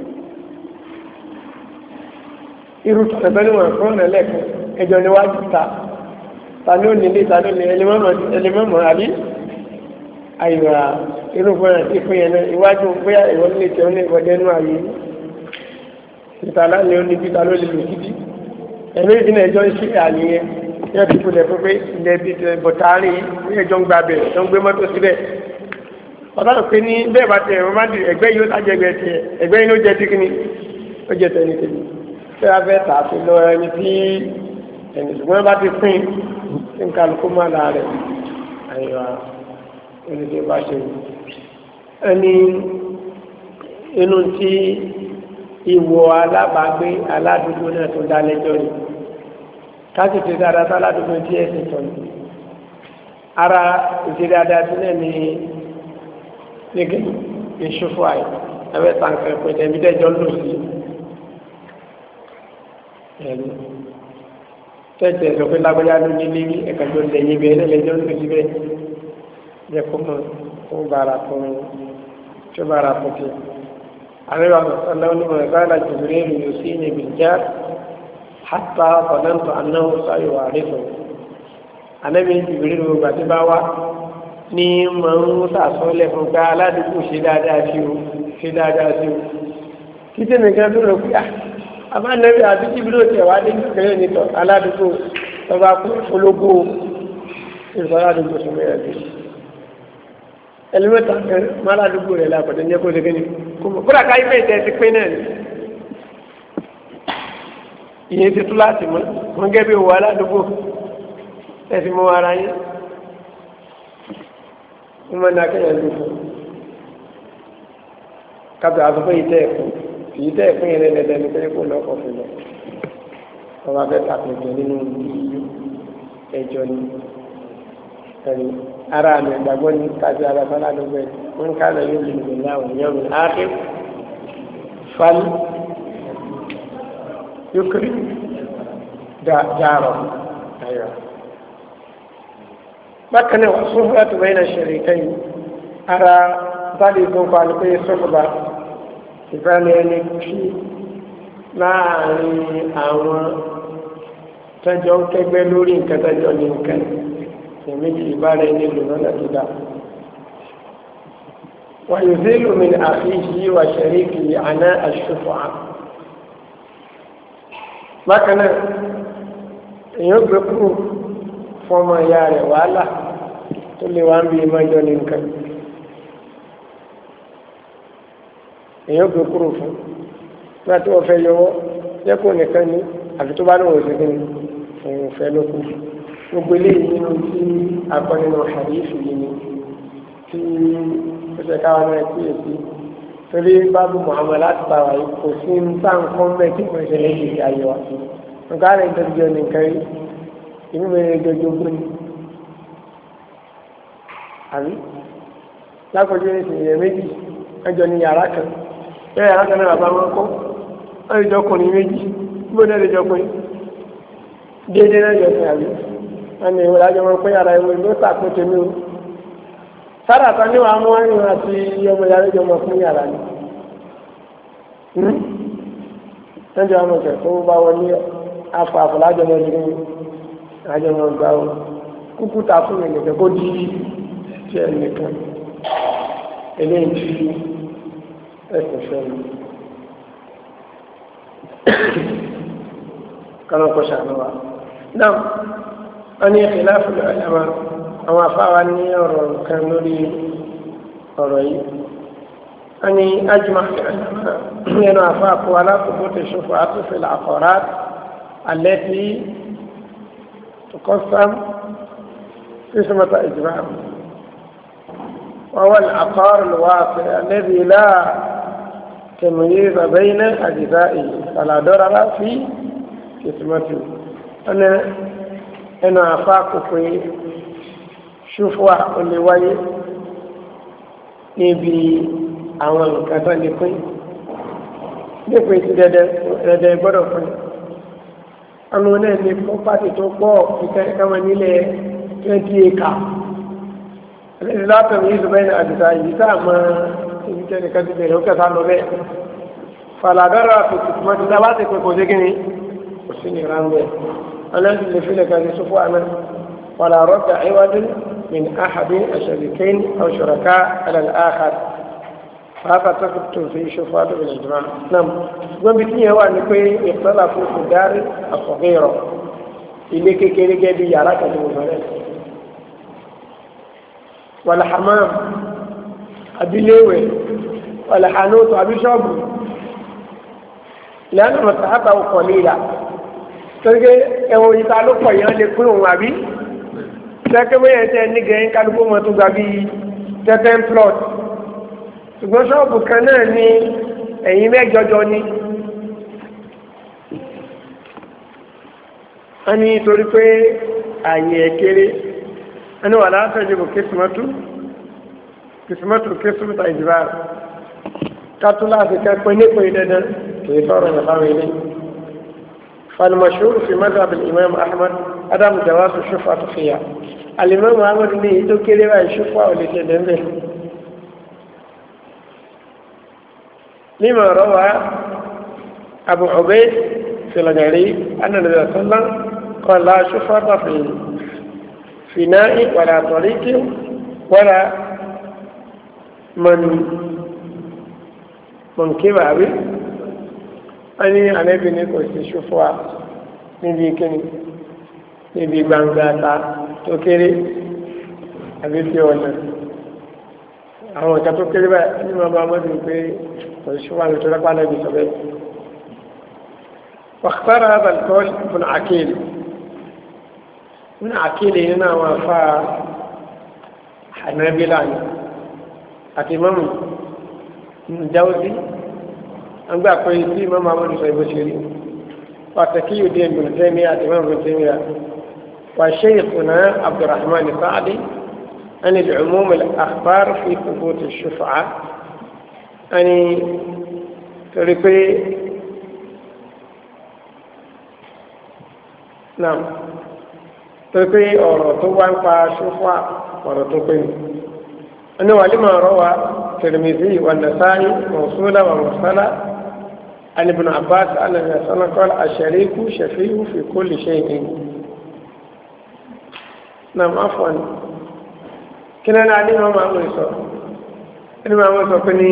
irú tọ̀tẹ̀bẹ́ni wọn fún ọ̀nà lẹ́kọ̀ọ́ ẹjọ́ níwájú ta ta ní onílé ta ní ẹlẹ́mọ̀mọ̀ àbí àyíwá irú fún ẹ̀ tí fún yẹn náà iwájú bóyá ìwọ́n lè tẹ́ ọ́ ní ìwọ́dẹ́ nú ààyè ìtàlá ni ó ní bí ta ló lè lò gidi ẹ̀mí ìdínà ẹjọ́ ń ṣe ààyè yẹn yóò ti kú lẹ̀ pé pé ilẹ̀ bí bọ̀tàárì ẹjọ́ ń gba bẹ̀ tó ń gbé mọ́tò síbẹ̀ ọ̀tá ló pé ní bẹ́ẹ̀ bá tẹ̀ ẹ̀rọ má di ẹgbẹ́ yóò sájẹ́ ẹgbẹ́ tiẹ̀ ẹgbẹ́ yìí ló jẹ́ tíkíní ó jẹ́ tẹ̀lé tẹ̀lé fẹ́ abẹ́ tà á fi lọ ẹni tí ẹni ṣùgbọ́n bá ti pín nǹkan kó má la rẹ̀ àyíwá ẹni tí ó bá ṣe ẹni inú tí ìwọ alábàágbé aládùúgbò náà tó dá lẹ́jọ́ ni káàkiri ti dáadáa sí aládùúgbò tí ẹ ti tọ̀ ní ara ìṣe dáadáa sílẹ̀ ní nígbè ìṣòfò àyè ẹgbẹ́ tàǹkà ìpínlẹ̀ ẹbí dẹ́jọ́ lò sí ẹ̀mí tẹ́tẹ̀ sọ pé lágbájá ló ní lérí ẹ̀ka jọ lẹ́yìn bẹ́ẹ̀ lẹ́jọ́ lò sí bẹ́ẹ̀ jẹ́ kó mọ̀ fún bàrà fún tó bá ra fún tiẹ̀. àríwá sọ̀lá ní mọ̀ ẹ̀bá láti bèrè rè yóò sí ní ìbìjà hàtà ọ̀dọ́ntọ̀ anáwó sáyọ̀ àrífọ̀. ànábi ìbèrè rè gbà tí bá wá ní mọ̀ ń sàsọ́lẹ̀ fún ká aládùúgbò ṣe dáadáa sí o ṣe dáadáa sí o. kí tèmi kan tó rò pé à àbánẹ́bí àti jíbílò tẹ̀ wá dé kékeré nítọ̀ aládùúgbò tọba kú ológbò ìrùbá aládùúgbò tó mẹ́rẹ̀ bí ẹlẹ́mẹ́ta má aládùúgbò rẹ̀ lápẹ̀tẹ̀ ní ẹkọ́ ṣẹ́gẹ́ ní kúrò ká ibẹ̀ ìtẹ́ ti pín náà ní ìyẹn ti tú láti mọ́ wọ́n gẹ́ bí owó aládùúgbò ẹ̀sìn mọ́ ara yín wọ́n mọ́ ní akẹ́yẹ̀ ló fún kábẹ̀ àtúgbò ìtẹ́ ẹ̀kọ́ èyí tẹ́ ẹ̀pín yẹn lẹ́lẹ́lẹ́ ní pé kó lọ́kọ̀ fún lọ ọba fẹ́ tàpẹ̀jọ nínú ẹjọ́ ní ẹ̀rí ara àmì ìgbàgbọ́ ní kájí alábálá ló bẹ̀ ń ká lọ yóò lè láwọn èèyàn mi ákẹ́ fali yókèrè dàrọ̀ ayọ̀ bákan náà wà sófin láti wáyé náà ṣẹlẹ̀ kẹ́yìn ara bá lè gbọ́n pa ní pé sọ́kùnbà ìfẹ́lẹ̀ ẹni kí láàrin àwọn tẹ́jọ́ ń kẹgbẹ́ lórí nǹkan tẹ́jọ́ ní nǹkan ìméjì ìbára ẹni lò lọ́nà tó dá wọ́n yóò zé lómi àfíìsí wà ṣẹ̀ríkì àná àṣùfọ́ à bákan náà èèyàn gbé kúrò fọmọ ìyá rẹ̀ wàhálà tó lè wá ń bí ìmọ̀jọ́ ní nǹkan èèyàn gbé kúrò fún nígbà tí wọ́n fẹ́ yọwọ́ jẹ́kùn nìkan ní àfi tó bá ní òun ṣẹ́gun òun fẹ́ ló kú gbogbo eléyìí nínú tí akọ nínú hadith yìí ni tí ó ṣe káwọn náà kí èsì torí bábú Muhammad láti bá wa yìí kò sí ń bá nǹkan mẹ́ tí kò ṣe lè ṣe ayé wa nǹkan rẹ̀ jọjọ nìkan rí inú mi rẹ̀ jọjọ gbé ni àbí lápòjú ní ìsìnyẹ méjì ẹjọ ní yàrá kan bẹ́ẹ̀ yàrá kan náà bàbá wọn kọ́ wọ́n lè jọkùnrin méjì gbogbo náà lè jọkùnrin déédéé náà jọkùnrin àbí wọ́n ní ìwòrán àjọ wọn pé yàrá ìwé ló tàkùn tèmi o sára kan ní wàá mú àyàn àti ọmọ yàrá ìjọba fún yàrá ni ẹjọ àwọn ọ̀sẹ̀ tó bá wọn ní afọ àfọlájọ wọn ní àjọ wọn gbà wọn kúkú ta fún mi nìkan kó di tiẹ̀ nìkan eléyìí tí ẹ̀sìn fẹ́mi kọ́nà kó ṣàlùwà náà wọ́n ní khilafu al-ulama àwọn afáwa ní ọ̀rọ̀ kan lórí ọ̀rọ̀ yìí wọ́n ní ajma al-ulama nínú afáà kó alákòókò tó ṣòfò àtúnfẹ́ al-aqarat allati tuqassam qismata ijma' وهو العقار الواقع الذي لا تمييز بين أجزائه فلا ضرر في قسمته أنا أنا أفاق في شوفوا اللي وي níbi àwọn nǹkan tó lè pín nípa ètò dẹ̀dẹ̀ gbọ́dọ̀ pín àwọn náà ní pọ́pátì tó pọ̀ ìkẹ́kẹ́ nílẹ̀ twenty acre ẹlẹ́ni látọ̀rọ̀ yìí zùmẹ́ ní àdìsá yìí tá àmọ́ ibi tẹ́ nìkan ti bẹ̀rẹ̀ ó kẹta lọ bẹ́ẹ̀ fàlàdọ́rọ̀ àtòkù tó ti dábàá ti pé kò sí kíni kò sí ní ránwẹ́ ọlọ́dún lè fi lẹ́ka ní sọ́fọ́ àná wàlà rọ́bà ẹwàdún min ahadi aṣọ̀rìkẹ́ni ọ̀ṣọ̀rọ̀ká alàlàáhàd fàáfà tó fi tó fi ṣòfò àdúgbò ìjọba náà ṣùgbọ́n bí tíyẹn wà ní pé ìtọ́lá fún ìdárí àfọ̀gẹ́rọ̀ ilé kékeré gẹ́ bí yàrá kan tó bẹ̀rẹ̀ wàlàhàmám abiléwé wàlàhánótò abíṣọ́ọ̀bù lẹ́nu mọ̀tàhátà ọkọ̀ líla torí pé ẹ̀wọ̀n yìí ta ló pọ̀ yẹn lè pín òun àbí tẹ́kẹ́ bóyá ẹ̀tẹ́ ní gẹ̀ẹ́ kálukú mọ́ tó gba bí tẹ́tẹ́ plot ṣùgbọ́n ṣọ́ọ̀bù kan náà ní ẹ̀yìn mẹ́jọjọ ní a ní torí pé àyè ẹ̀kéré ẹni wà látọ̀jú kò kìsìmọ́tù kìsìmọ́tù kìsìmọ́tù ìjìbá kátó láti kẹ́pẹ́ nípa ìdẹ́dẹ́ kìí sọ̀rọ̀ ìyàfáwé ilé فالمشهور في مذهب الإمام أحمد عدم جواز الشفعة فيها الإمام أحمد ní èyí tó kéré báyìí ṣùfà ò lè ṣẹlẹ̀ ń bẹ̀ لما روى أبو عبيد في الغريب أن النبي صلى الله عليه وسلم قال لا شفعة في فناء ولا طريق ولا من من كباب أني أنا بني كويس شفعة níbi kíni níbi gbangba ta tó kéré àbí fi ọ̀nà àwọn ọ̀tá tó kéré báyìí ní ma bá mọ́dún pé kò sí wà nítorí lápá náà bí sọ bẹ́ẹ̀. واختار هذا القول ابن عقيل ابن عقيل هنا وفا حنابلة الإمام الجوزي أنبأ كويسي إمام محمد بن بشير وتكي الدين بن تيمية الإمام بن تيمية وشيخنا عبد الرحمن السعدي عن العموم الأخبار في ثبوت الشفعة أني تريبي نعم تريبي أو توان فشفعة ورتوبين أنه ولما روى الترمذي والنسائي موصولا ومرسلا عن ابن عباس أن النبي صلى الله عليه وسلم قال الشريك شفيع في كل شيء. نعم عفوا كنا نعلم ما أقول صار إن ما أقول صار كني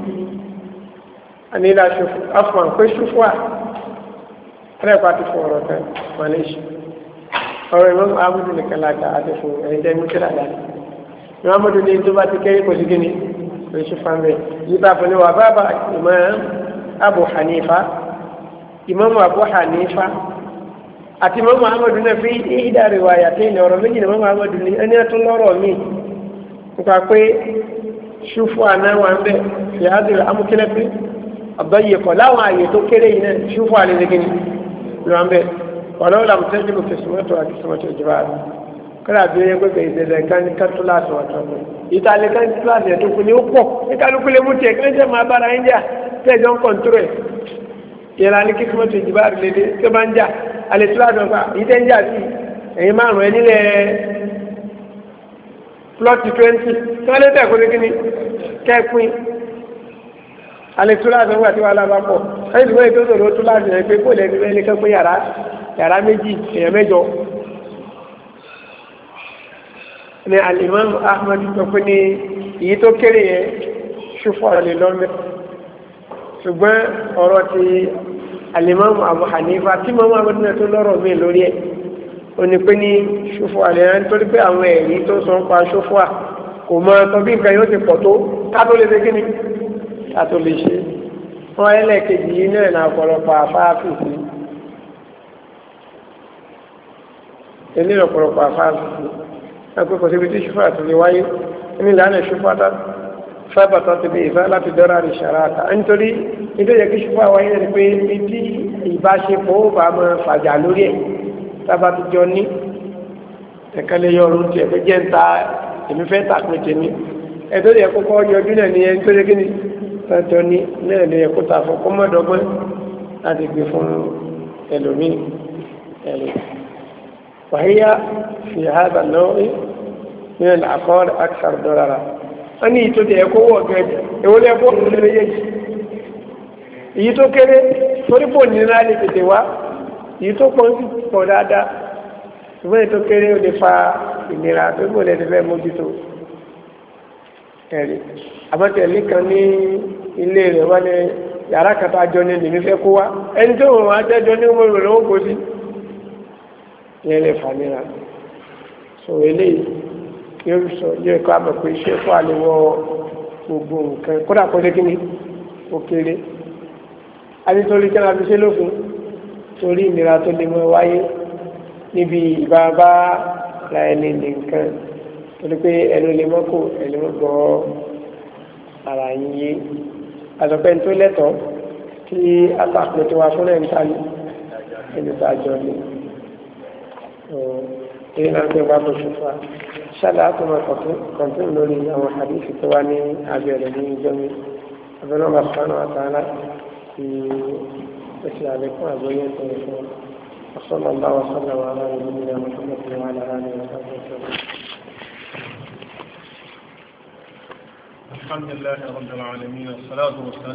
أني لا شوف عفوا كل شوفوا أنا قاعد فورا كان معلش أو إمام أحمد لك لا تعرف عند مكلا لا إمام أحمد اللي يدوب أتكلم كوزيني كل شوفان به يتعرفني وبابا إمام Abu Hanifa Imam Abu Hanifa àti Imam Muhammadu náà fi ìdá riwaya tí ní ọ̀rọ̀ méjì ní Imam Muhammadu ní ẹni ẹ̀tún lọ́rọ̀ mi nípa pé ṣúfù àná wà ń bẹ̀ fi hádìrì amúkẹ́lẹ́pẹ́ àbáyẹ̀kọ̀ láwọn àyè tó kéré yìí náà ṣúfù àlẹ́lẹ́gẹ́ni ló ń bẹ̀ ọ̀lọ́wọ́ làmùtẹ́jú kò fi sùmọ́tò àti sùmọ́tò ìjọba rẹ̀ kọ́lá bí ó yẹ pé ìṣẹ̀lẹ̀ kan ní kátólásì wọ̀tọ̀ mi ìtàlẹ̀ kan kátólásì ẹ̀ tó kù ní ó pọ̀ ní kálukú lè mú tiẹ̀ kí wọ́n jẹ́ máa bára ń jà tẹ́jọ́ ń kọ̀ntúrò ẹ̀ yẹra ní kíkúmọ́tò ìjìbá lédè tó bá ń jà alẹ́túláàdù ọ̀pá ìdẹ́ ń jà sí ẹ̀yìn márùn ẹ nílẹ̀ plọ́tì twenty tí wọ́n lé tẹ̀ kó lékiní kẹ́pin alẹ́túláàdù ọ̀pá tí wọ́n lábá pọ̀ ẹ̀yìn ìwé tó sọ̀rọ̀ túláàdù ẹ̀ pé kó lẹ́nu ẹni kẹ́pin yàrá yàrá méjì èèyàn mẹ́jọ ní Al-Imam Ahmad tó pé ní èyí tó kéré yẹn ṣùfọ́ ọ̀rẹ́ lọ́mẹ́ ṣùgbọ́n ọ̀rọ̀ ti Al-Imam Abu Hanifa tí mọ́ máa mọ́tún tó lọ́rọ̀ mí lórí ẹ̀ o ní pé ní ṣúfọ́ àlẹ́yàn nítorí pé àwọn ẹ̀rí tó sọ ń pa ṣúfọ́ à kò mọ́ ọ̀tọ̀ bí nǹkan yóò ti pọ̀ tó kátó lè ṣe kíni kátó lè ṣe wọ́n ẹlẹ́ẹ̀kejì yìí náà ní ọ̀pọ̀lọpọ̀ àfáàfì sí ilé ọ̀pọ̀lọpọ̀ àfáàfì sí ẹgbẹ́ kò síbi tí ṣúfọ́ àti lè wáyé ní ìlànà ṣúfọ́ sábàtà ti bí ìfẹ́ láti dọ́rà rí ṣàràtà nítorí nítorí yẹ kí ṣùgbọ́n àwọn ayé ni pé ibi ìbáṣepọ̀ ó bá mọ fàjà lórí ẹ̀ sábà tó jọ ní ẹ̀kẹ́lẹ́ yọrù tí ẹ̀fẹ́ jẹ́ ń ta èmi fẹ́ tàpé tèmi ẹ̀tọ́ yẹ kó kọ́ yọjú náà ní ẹni tó yẹ kí ni tọ́jọ́ ní náà lè yẹ kó ta fún kọ́mọ́dọ́gbọ́n láti gbé fún ẹlòmíì ẹ̀rọ wàhíyá fi hádà náà ní àkọọ́lẹ̀ akṣar dọ́rara wọ́n ní ìtò tẹ̀ ẹ̀kọ́ wọ̀ gẹ̀ẹ́jẹ̀ èwo lẹ́ bọ́ òun lè yéjì èyí tó kéré torí pò ní náà lè tètè wá èyí tó pọ̀ sí pọ̀ dáadáa ṣùgbọ́n èyí tó kéré ó lè fa ìnira tó bò lẹ́ni fẹ́ mójútó ẹ̀rí àbọ̀tẹ̀lé kan ní ilé rẹ̀ wá ní yàrá kata jọ ní lèmi fẹ́ kó wá ẹni tó wọ́n wá jẹ́jọ́ ní ọmọ rẹ̀ ó kó sí ìyẹn lè fà nira so eléyìí yóò sọ yóò kọ́ àmọ̀ pé iṣẹ́ fún àlewọ́ gbogbo nǹkan kódà kó lé kíní ó kéré adétorí kí wọ́n fi ṣe lófin torí ìnira tó lè mọ wáyé níbi ìbábá ra ẹni nìkan torí pé ẹnu lè mọ́ kó ẹni mọ́ gbọ́ ara yín yé àtọ̀pẹ́ tó lẹ́tọ̀ọ́ tí àtàkùn tó wá fún ẹni tá ẹni tá jọ ní èyí náà tó bá bó ṣùfà ṣáàlá àtúmọ̀ kọ̀tún lórí àwọn àdíṣì tó wá ní abẹ́rẹ̀ ní ìjọmi abẹ́rẹ̀ ọba sọ́nà àtàlá ti pèsè àlékún àgbóyé tó ń fún ọ̀sọ́nà bá wà sọ́nà wà láàrin nínú àwọn ọmọdé wà láàrin الحمد لله رب العالمين والصلاة والسلام